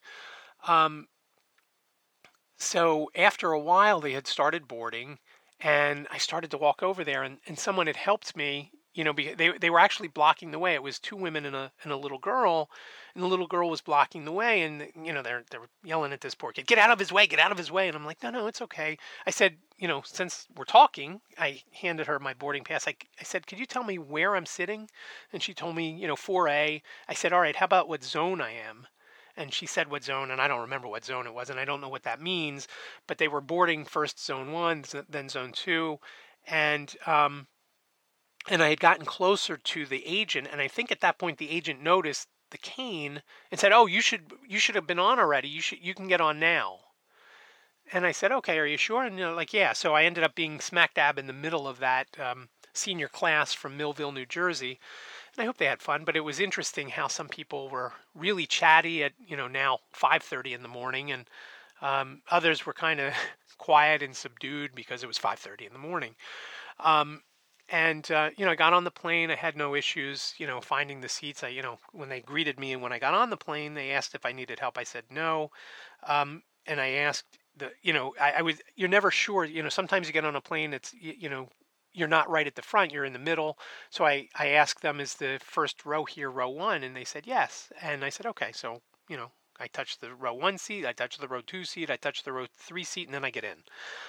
So after a while, they had started boarding, and I started to walk over there, and someone had helped me. They were actually blocking the way. It was two women and a little girl, and the little girl was blocking the way, and they're yelling at this poor kid, get out of his way, get out of his way. And I'm like, no, it's okay. I said, since we're talking, I handed her my boarding pass. I said, could you tell me where I'm sitting? And she told me, 4A. I said, all right, how about what zone I am? And she said what zone, and I don't remember what zone it was, and I don't know what that means. But they were boarding first zone 1, then zone 2, and I had gotten closer to the agent, and I think at that point the agent noticed the cane and said, "Oh, you should have been on already. You can get on now." And I said, "Okay, are you sure?" And yeah. So I ended up being smack dab in the middle of that senior class from Millville, New Jersey, and I hope they had fun. But it was interesting how some people were really chatty at now 5:30 in the morning, and others were kind of quiet and subdued because it was 5:30 in the morning. And I got on the plane. I had no issues, finding the seats. When they greeted me and when I got on the plane, they asked if I needed help. I said no. And I asked you're never sure. Sometimes you get on a plane, it's, you're not right at the front, you're in the middle. So I asked them, is the first row here row 1? And they said yes. And I said, okay. So, I touched the row 1 seat, I touched the row 2 seat, I touched the row 3 seat, and then I get in,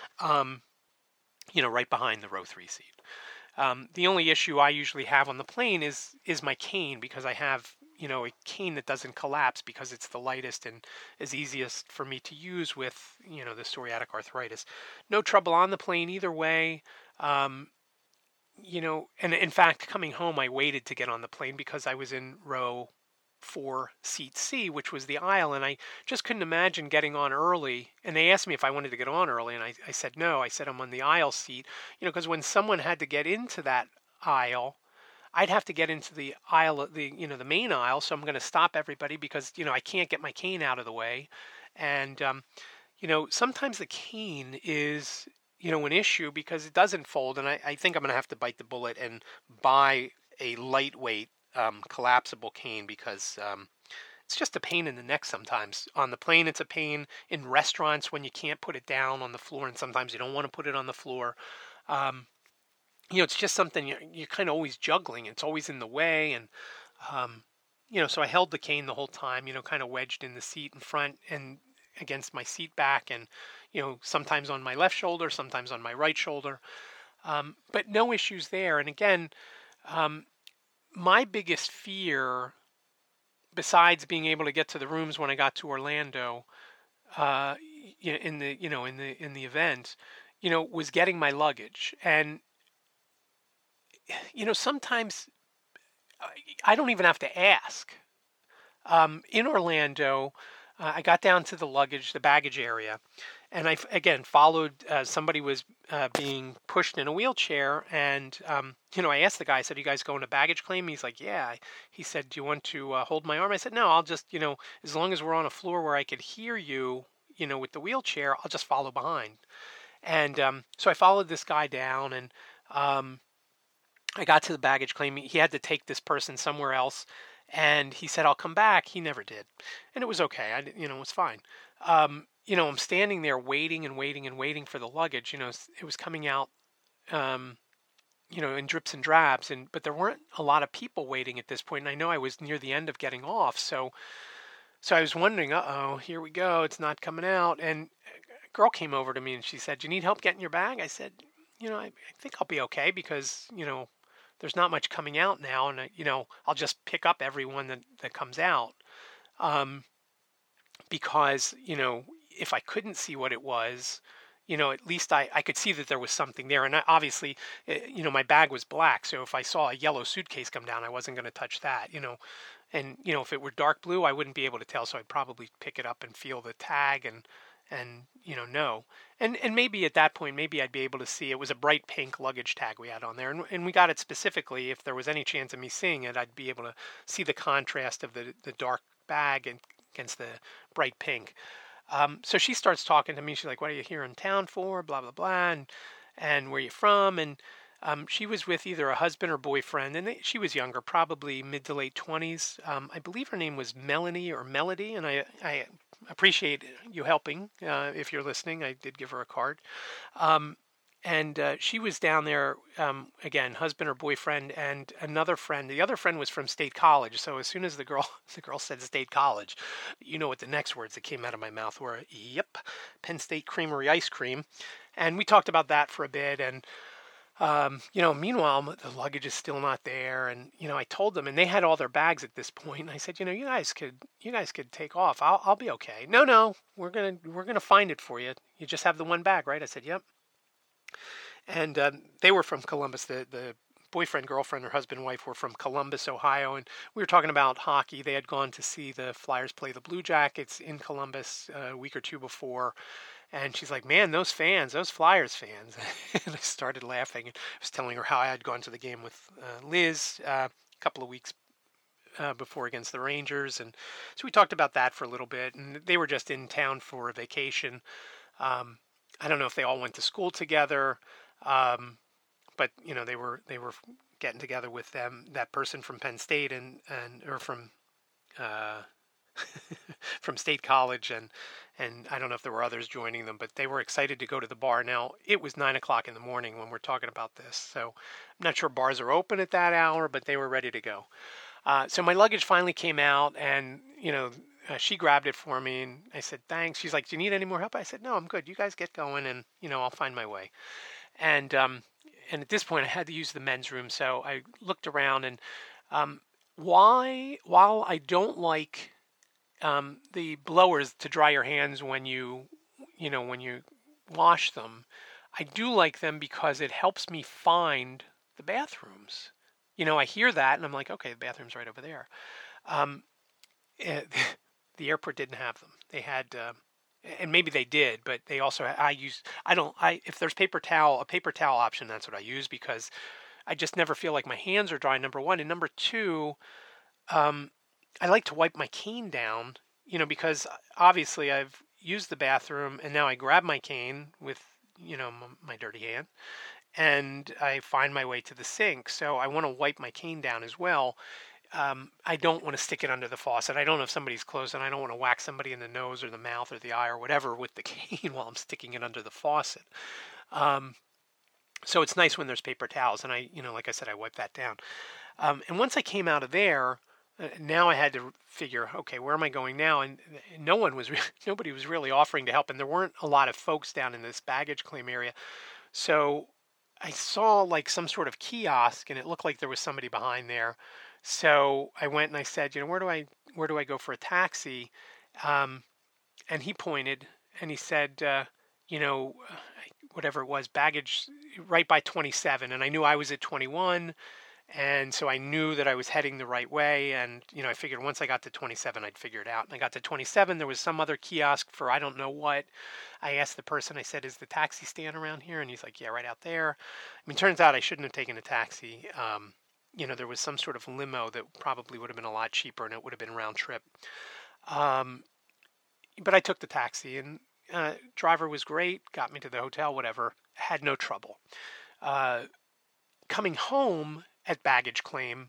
right behind the row 3 seat. The only issue I usually have on the plane is my cane, because I have, a cane that doesn't collapse because it's the lightest and is easiest for me to use with, the psoriatic arthritis. No trouble on the plane either way. And in fact, coming home, I waited to get on the plane because I was in row for seat C, which was the aisle, and I just couldn't imagine getting on early. And they asked me if I wanted to get on early, and I said no. I said I'm on the aisle seat, because when someone had to get into that aisle, I'd have to get into the aisle, the main aisle. So I'm going to stop everybody because I can't get my cane out of the way, and sometimes the cane is an issue because it doesn't fold, and I think I'm going to have to bite the bullet and buy a lightweight collapsible cane because it's just a pain in the neck sometimes. On the plane, it's a pain. In restaurants, when you can't put it down on the floor, and sometimes you don't want to put it on the floor. It's just something you're kind of always juggling. It's always in the way, and so I held the cane the whole time. Kind of wedged in the seat in front and against my seat back, and sometimes on my left shoulder, sometimes on my right shoulder, but no issues there. And again, my biggest fear, besides being able to get to the rooms when I got to Orlando, in the event, was getting my luggage. And sometimes I don't even have to ask. In Orlando, I got down to the baggage area, and I again followed. Somebody was being pushed in a wheelchair, and I asked the guy. I said, "You guys going to baggage claim?" He's like, "Yeah." He said, "Do you want to hold my arm?" I said, "No, I'll just as long as we're on a floor where I could hear you, with the wheelchair, I'll just follow behind." And so I followed this guy down, and I got to the baggage claim. He had to take this person somewhere else. And he said, "I'll come back." He never did. And it was okay. It was fine. I'm standing there waiting and waiting and waiting for the luggage. It was coming out, in drips and drabs. But there weren't a lot of people waiting at this point. And I know I was near the end of getting off. So I was wondering, here we go. It's not coming out. And a girl came over to me and she said, "Do you need help getting your bag?" I said, I think I'll be okay because, there's not much coming out now, and I'll just pick up everyone that comes out, because if I couldn't see what it was, at least I could see that there was something there, and obviously, my bag was black, so if I saw a yellow suitcase come down, I wasn't going to touch that, and if it were dark blue, I wouldn't be able to tell, so I'd probably pick it up and feel the tag and know. And maybe at that point, maybe I'd be able to see it was a bright pink luggage tag we had on there. And we got it specifically. If there was any chance of me seeing it, I'd be able to see the contrast of the dark bag against the bright pink. So she starts talking to me. She's like, "What are you here in town for? Blah, blah, blah. And where are you from?" And she was with either a husband or boyfriend, and she was younger, probably mid to late 20s. I believe her name was Melanie or Melody, and I appreciate you helping. If you're listening, I did give her a card. And she was down there, again, husband or boyfriend, and another friend. The other friend was from State College, so as soon as the girl said State College, what the next words that came out of my mouth were, "Yep, Penn State Creamery ice cream." And we talked about that for a bit, and meanwhile, the luggage is still not there. And, I told them, and they had all their bags at this point. And I said, you guys could take off. I'll be okay. No, we're going to find it for you. You just have the one bag, right? I said, yep. And, they were from Columbus. The boyfriend, girlfriend, or husband, wife were from Columbus, Ohio. And we were talking about hockey. They had gone to see the Flyers play the Blue Jackets in Columbus a week or two before. And she's like, "Man, those Flyers fans." And I started laughing. And I was telling her how I had gone to the game with Liz a couple of weeks before against the Rangers. And so we talked about that for a little bit. And they were just in town for a vacation. I don't know if they all went to school together. But, they were getting together with that person from Penn State or from from State College, and I don't know if there were others joining them, but they were excited to go to the bar. Now, it was 9:00 in the morning when we're talking about this, so I'm not sure bars are open at that hour, but they were ready to go. So my luggage finally came out, and, she grabbed it for me, and I said, "Thanks." She's like, "Do you need any more help?" I said, "No, I'm good. You guys get going, and, I'll find my way." And at this point, I had to use the men's room, so I looked around, and while I don't like the blowers to dry your hands when you wash them, I do like them because it helps me find the bathrooms. I hear that and I'm like, okay, the bathroom's right over there. uh, the airport didn't have them. They had, and maybe they did, but they also, if there's a paper towel option, that's what I use, because I just never feel like my hands are dry, number one. And number two, I like to wipe my cane down, because obviously I've used the bathroom and now I grab my cane with, my dirty hand, and I find my way to the sink. So I want to wipe my cane down as well. I don't want to stick it under the faucet. I don't know if somebody's close, and I don't want to whack somebody in the nose or the mouth or the eye or whatever with the cane while I'm sticking it under the faucet. So it's nice when there's paper towels, and like I said, I wipe that down. And once I came out of there, now I had to figure, okay, where am I going now? And nobody was really offering to help, and there weren't a lot of folks down in this baggage claim area. So I saw like some sort of kiosk, and it looked like there was somebody behind there. So I went and I said, where do I go for a taxi? And he pointed and he said, whatever it was, baggage right by 27. And I knew I was at 21. And so I knew that I was heading the right way. And, I figured once I got to 27, I'd figure it out. And I got to 27. There was some other kiosk for I don't know what. I asked the person, I said, is the taxi stand around here? And he's like, yeah, right out there. Turns out I shouldn't have taken a taxi. There was some sort of limo that probably would have been a lot cheaper, and it would have been a round trip. But I took the taxi, and driver was great, got me to the hotel, whatever, had no trouble. Coming home at baggage claim,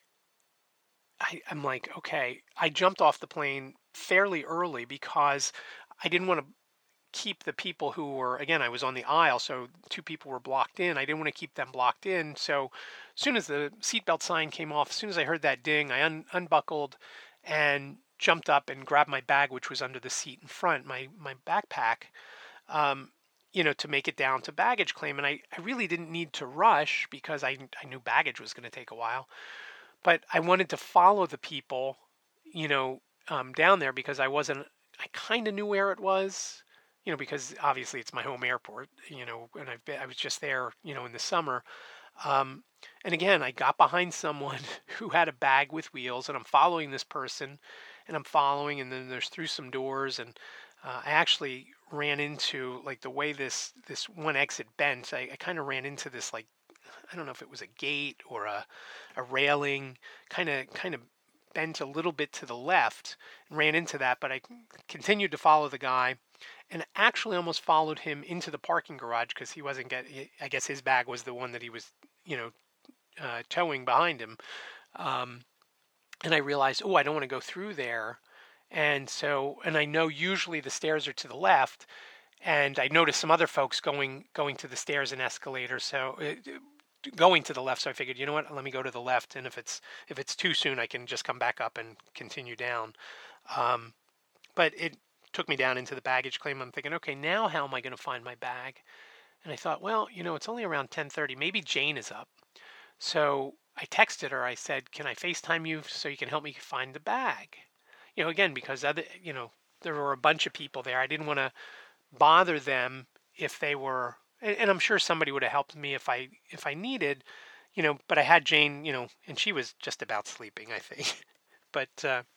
I'm like, okay, I jumped off the plane fairly early because I didn't want to keep the people who were, again, I was on the aisle, so two people were blocked in. I didn't want to keep them blocked in. So as soon as the seatbelt sign came off, as soon as I heard that ding, I unbuckled and jumped up and grabbed my bag, which was under the seat in front, my backpack, to make it down to baggage claim. And I really didn't need to rush because I knew baggage was going to take a while. But I wanted to follow the people, down there because I kind of knew where it was. Because obviously it's my home airport, and I was just there, in the summer. And again, I got behind someone who had a bag with wheels, and I'm following this person, and and then there's through some doors, and I actually ran into, like, the way this one exit bent. I kind of ran into this, like, I don't know if it was a gate or a railing, kind of bent a little bit to the left, and ran into that, but I continued to follow the guy. And actually almost followed him into the parking garage because he wasn't I guess his bag was the one that he was, towing behind him. And I realized, I don't want to go through there. And I know usually the stairs are to the left, and I noticed some other folks going to the stairs and escalators. So going to the left. So I figured, you know what, let me go to the left. And if it's too soon, I can just come back up and continue down. But it took me down into the baggage claim. I'm thinking, okay, now how am I going to find my bag? And I thought, well, it's only around 10:30. Maybe Jane is up. So I texted her. I said, can I FaceTime you so you can help me find the bag? Again, because there were a bunch of people there. I didn't want to bother them if they were, and I'm sure somebody would have helped me if I needed, but I had Jane, and she was just about sleeping, I think. But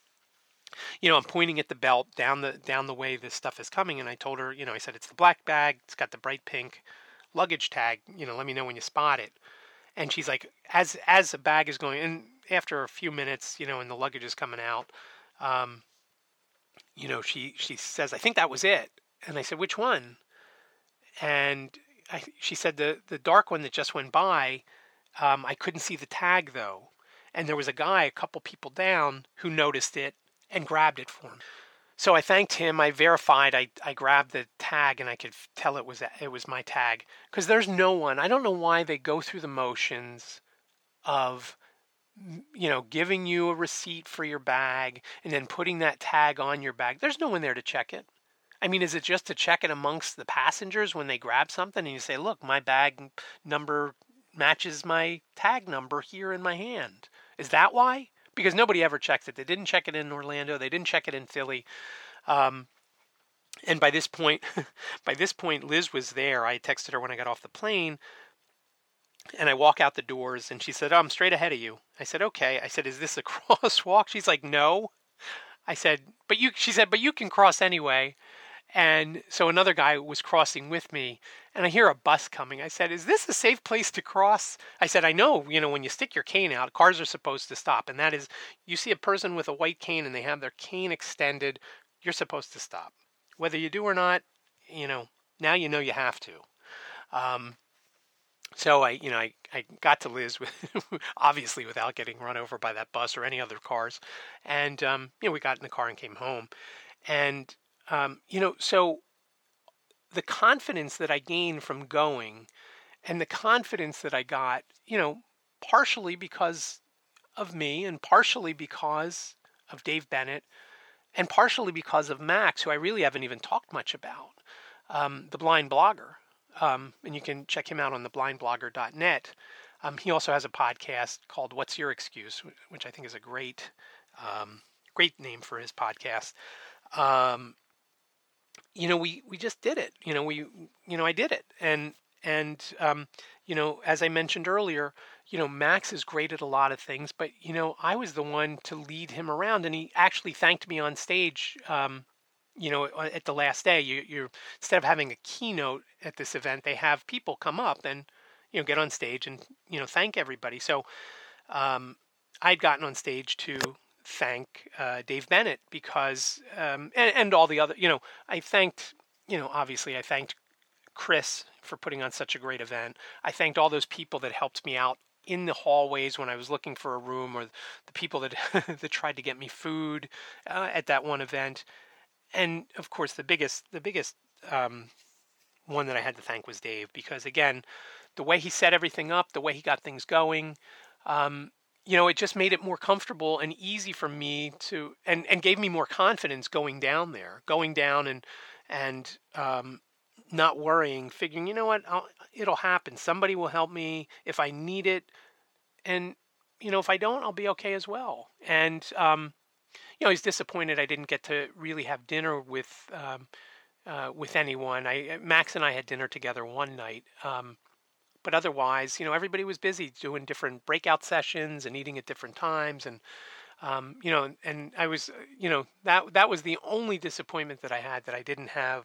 I'm pointing at the belt down the way this stuff is coming, and I told her, I said, it's the black bag, it's got the bright pink luggage tag, let me know when you spot it. And she's like, as the bag is going, and after a few minutes, and the luggage is coming out, she says, I think that was it. And I said, which one? And she said, the dark one that just went by, I couldn't see the tag though. And there was a guy a couple people down who noticed it and grabbed it for him. So I thanked him. I verified. I grabbed the tag, and I could tell it was my tag. Because there's no one. I don't know why they go through the motions of, giving you a receipt for your bag and then putting that tag on your bag. There's no one there to check it. Is it just to check it amongst the passengers when they grab something and you say, look, my bag number matches my tag number here in my hand? Is that why? Because nobody ever checks it. They didn't check it in Orlando. They didn't check it in Philly. And by this point, Liz was there. I texted her when I got off the plane, and I walk out the doors, and she said, I'm straight ahead of you. I said, okay. I said, is this a crosswalk? She's like, no. I said, she said, but you can cross anyway. And so another guy was crossing with me, and I hear a bus coming. I said, is this a safe place to cross? I said, I know, when you stick your cane out, cars are supposed to stop. And that is, you see a person with a white cane and they have their cane extended, you're supposed to stop. Whether you do or not, now you have to. So I got to Liz with, obviously without getting run over by that bus or any other cars. And, we got in the car and came home. And, so the confidence that I gained from going and the confidence that I got, partially because of me and partially because of Dave Bennett and partially because of Max, who I really haven't even talked much about, the blind blogger. And you can check him out on theblindblogger.net. He also has a podcast called What's Your Excuse, which I think is a great name for his podcast. We just did it. I did it. And as I mentioned earlier, Max is great at a lot of things, but, I was the one to lead him around, and he actually thanked me on stage, at the last day. You instead of having a keynote at this event, they have people come up and, get on stage and, thank everybody. So I'd gotten on stage to thank Dave Bennett because, and all the other, I thanked, obviously I thanked Chris for putting on such a great event. I thanked all those people that helped me out in the hallways when I was looking for a room, or the people that that tried to get me food at that one event. And of course, the biggest one that I had to thank was Dave, because again, the way he set everything up, the way he got things going, it just made it more comfortable and easy for me to, and gave me more confidence going down and not worrying, figuring, it'll happen. Somebody will help me if I need it. And, if I don't, I'll be okay as well. And, he's disappointed I didn't get to really have dinner with anyone. Max and I had dinner together one night. But otherwise, everybody was busy doing different breakout sessions and eating at different times. And, and I was, that was the only disappointment that I had, that I didn't have,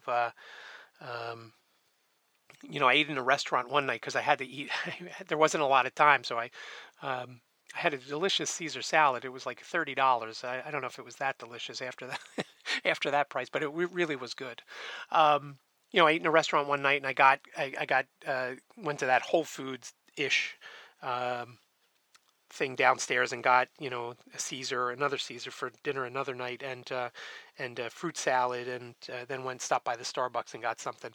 I ate in a restaurant one night because I had to eat. There wasn't a lot of time. So I had a delicious Caesar salad. It was like $30. I don't know if it was that delicious after that, after that price, but it really was good. I ate in a restaurant one night, and I went to that Whole Foods ish thing downstairs and got another Caesar for dinner another night, and a fruit salad, and then stopped by the Starbucks and got something.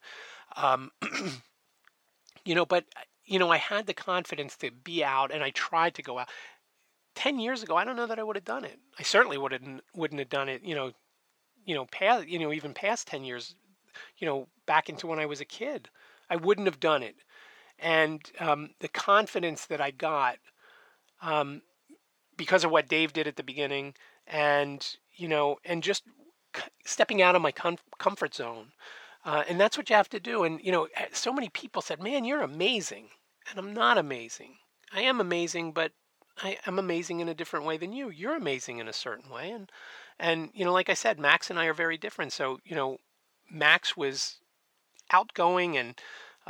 But I had the confidence to be out, and I tried to go out. 10 years ago, I don't know that I would have done it. I certainly wouldn't have done it. Past even past 10 years. Back into when I was a kid, I wouldn't have done it. And the confidence that I got because of what Dave did at the beginning, and just stepping out of my comfort zone. And that's what you have to do. And, so many people said, man, you're amazing. And I'm not amazing. I am amazing, but I'm amazing in a different way than you. You're amazing in a certain way. And like I said, Max and I are very different. So, Max was outgoing and,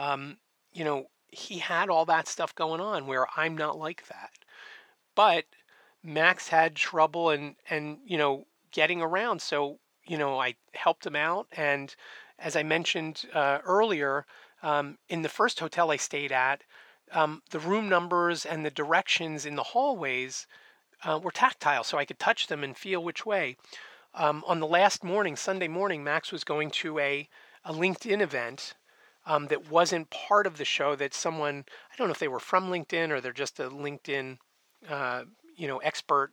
he had all that stuff going on where I'm not like that. But Max had trouble and getting around. So, I helped him out. And as I mentioned earlier, in the first hotel I stayed at, the room numbers and the directions in the hallways were tactile, so I could touch them and feel which way. On the last morning, Sunday morning, Max was going to a LinkedIn event that wasn't part of the show, that someone, I don't know if they were from LinkedIn or they're just a LinkedIn, expert.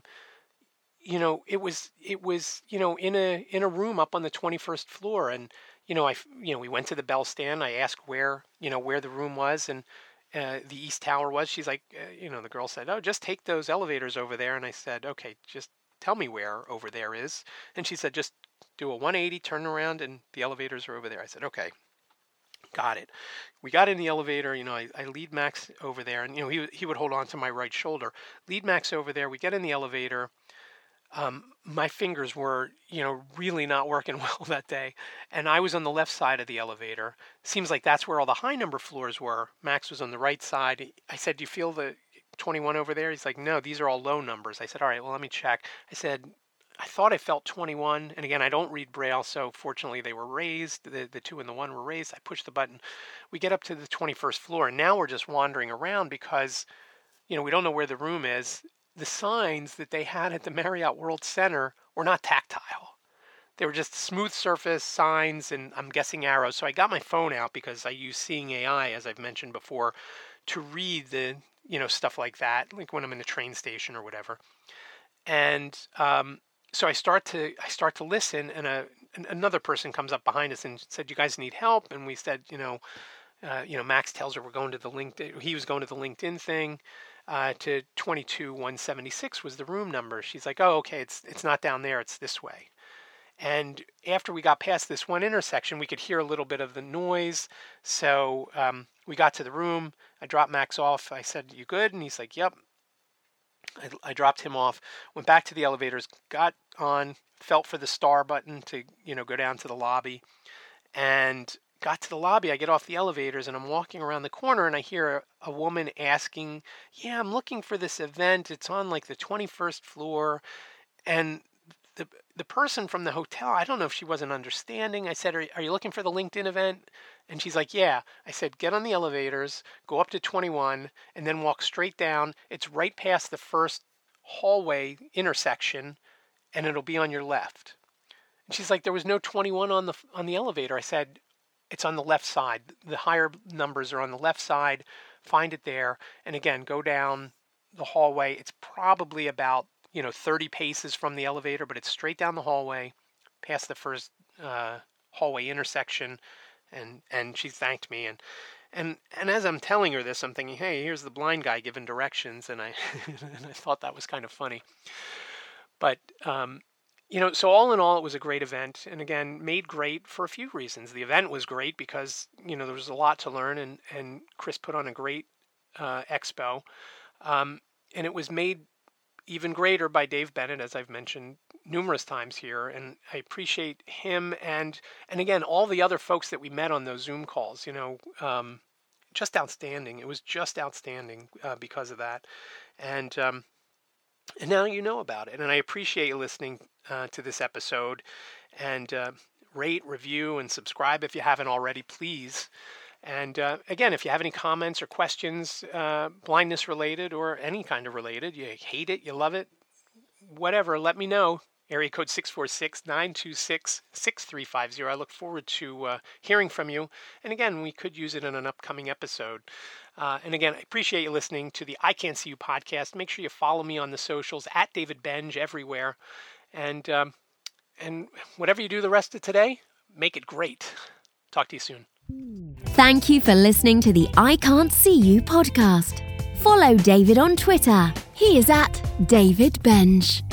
It was in a room up on the 21st floor, and we went to the bell stand. I asked where the room was, and the East Tower was. She's like, the girl said, "Oh, just take those elevators over there." And I said, "Okay, just tell me where over there is." And she said, "Just do a 180, turn around, and the elevators are over there." I said, "Okay, got it." We got in the elevator. I lead Max over there, and he would hold on to my right shoulder. Lead Max over there. We get in the elevator. my fingers were, really not working well that day. And I was on the left side of the elevator. Seems like that's where all the high number floors were. Max was on the right side. I said, "Do you feel the 21 over there?" He's like, "No, these are all low numbers." I said, "All right, well, let me check." I said, "I thought I felt 21." And again, I don't read Braille, so fortunately they were raised. The 2 and the 1 were raised. I pushed the button. We get up to the 21st floor, and now we're just wandering around because, we don't know where the room is. The signs that they had at the Marriott World Center were not tactile. They were just smooth surface signs, and I'm guessing arrows. So I got my phone out because I use Seeing AI, as I've mentioned before, to read the, stuff like that, like when I'm in a train station or whatever. And so I start to listen, and another person comes up behind us and said, "You guys need help?" And we said, Max tells her we're going to the LinkedIn. He was going to the LinkedIn thing. To 22-176 was the room number. She's like, "Oh, okay, it's not down there, it's this way." And after we got past this one intersection, we could hear a little bit of the noise. So we got to the room. I dropped Max off. I said, "You good?" And he's like, "Yep." I dropped him off, went back to the elevators, got on, felt for the star button to, go down to the lobby, and got to the lobby. I get off the elevators and I'm walking around the corner and I hear a woman asking, "Yeah, I'm looking for this event. It's on like the 21st floor." And the person from the hotel, I don't know if she wasn't understanding. I said, are you looking for the LinkedIn event?" And she's like, "Yeah." I said, "Get on the elevators, go up to 21, and then walk straight down. It's right past the first hallway intersection, and it'll be on your left." And she's like, "There was no 21 on the elevator." I said, "It's on the left side. The higher numbers are on the left side. Find it there. And again, go down the hallway. It's probably about, 30 paces from the elevator, but it's straight down the hallway, past the first hallway intersection." And she thanked me. And as I'm telling her this, I'm thinking, hey, here's the blind guy giving directions. And I thought that was kind of funny. But, so all in all, it was a great event, and again, made great for a few reasons. The event was great because, there was a lot to learn, and Chris put on a great expo. And it was made even greater by Dave Bennett, as I've mentioned numerous times here, and I appreciate him and again, all the other folks that we met on those Zoom calls, just outstanding. It was just outstanding because of that. And now you know about it, and I appreciate you listening to this episode, and rate, review, and subscribe if you haven't already, please. And again, if you have any comments or questions, blindness related or any kind of related, you hate it, you love it, whatever, let me know. Area code 646-926-6350. I look forward to hearing from you. And again, we could use it in an upcoming episode. And again, I appreciate you listening to the I Can't See You podcast. Make sure you follow me on the socials at David Benge everywhere. And whatever you do the rest of today, make it great. Talk to you soon. Thank you for listening to the I Can't See You podcast. Follow David on Twitter. He is at David Benge.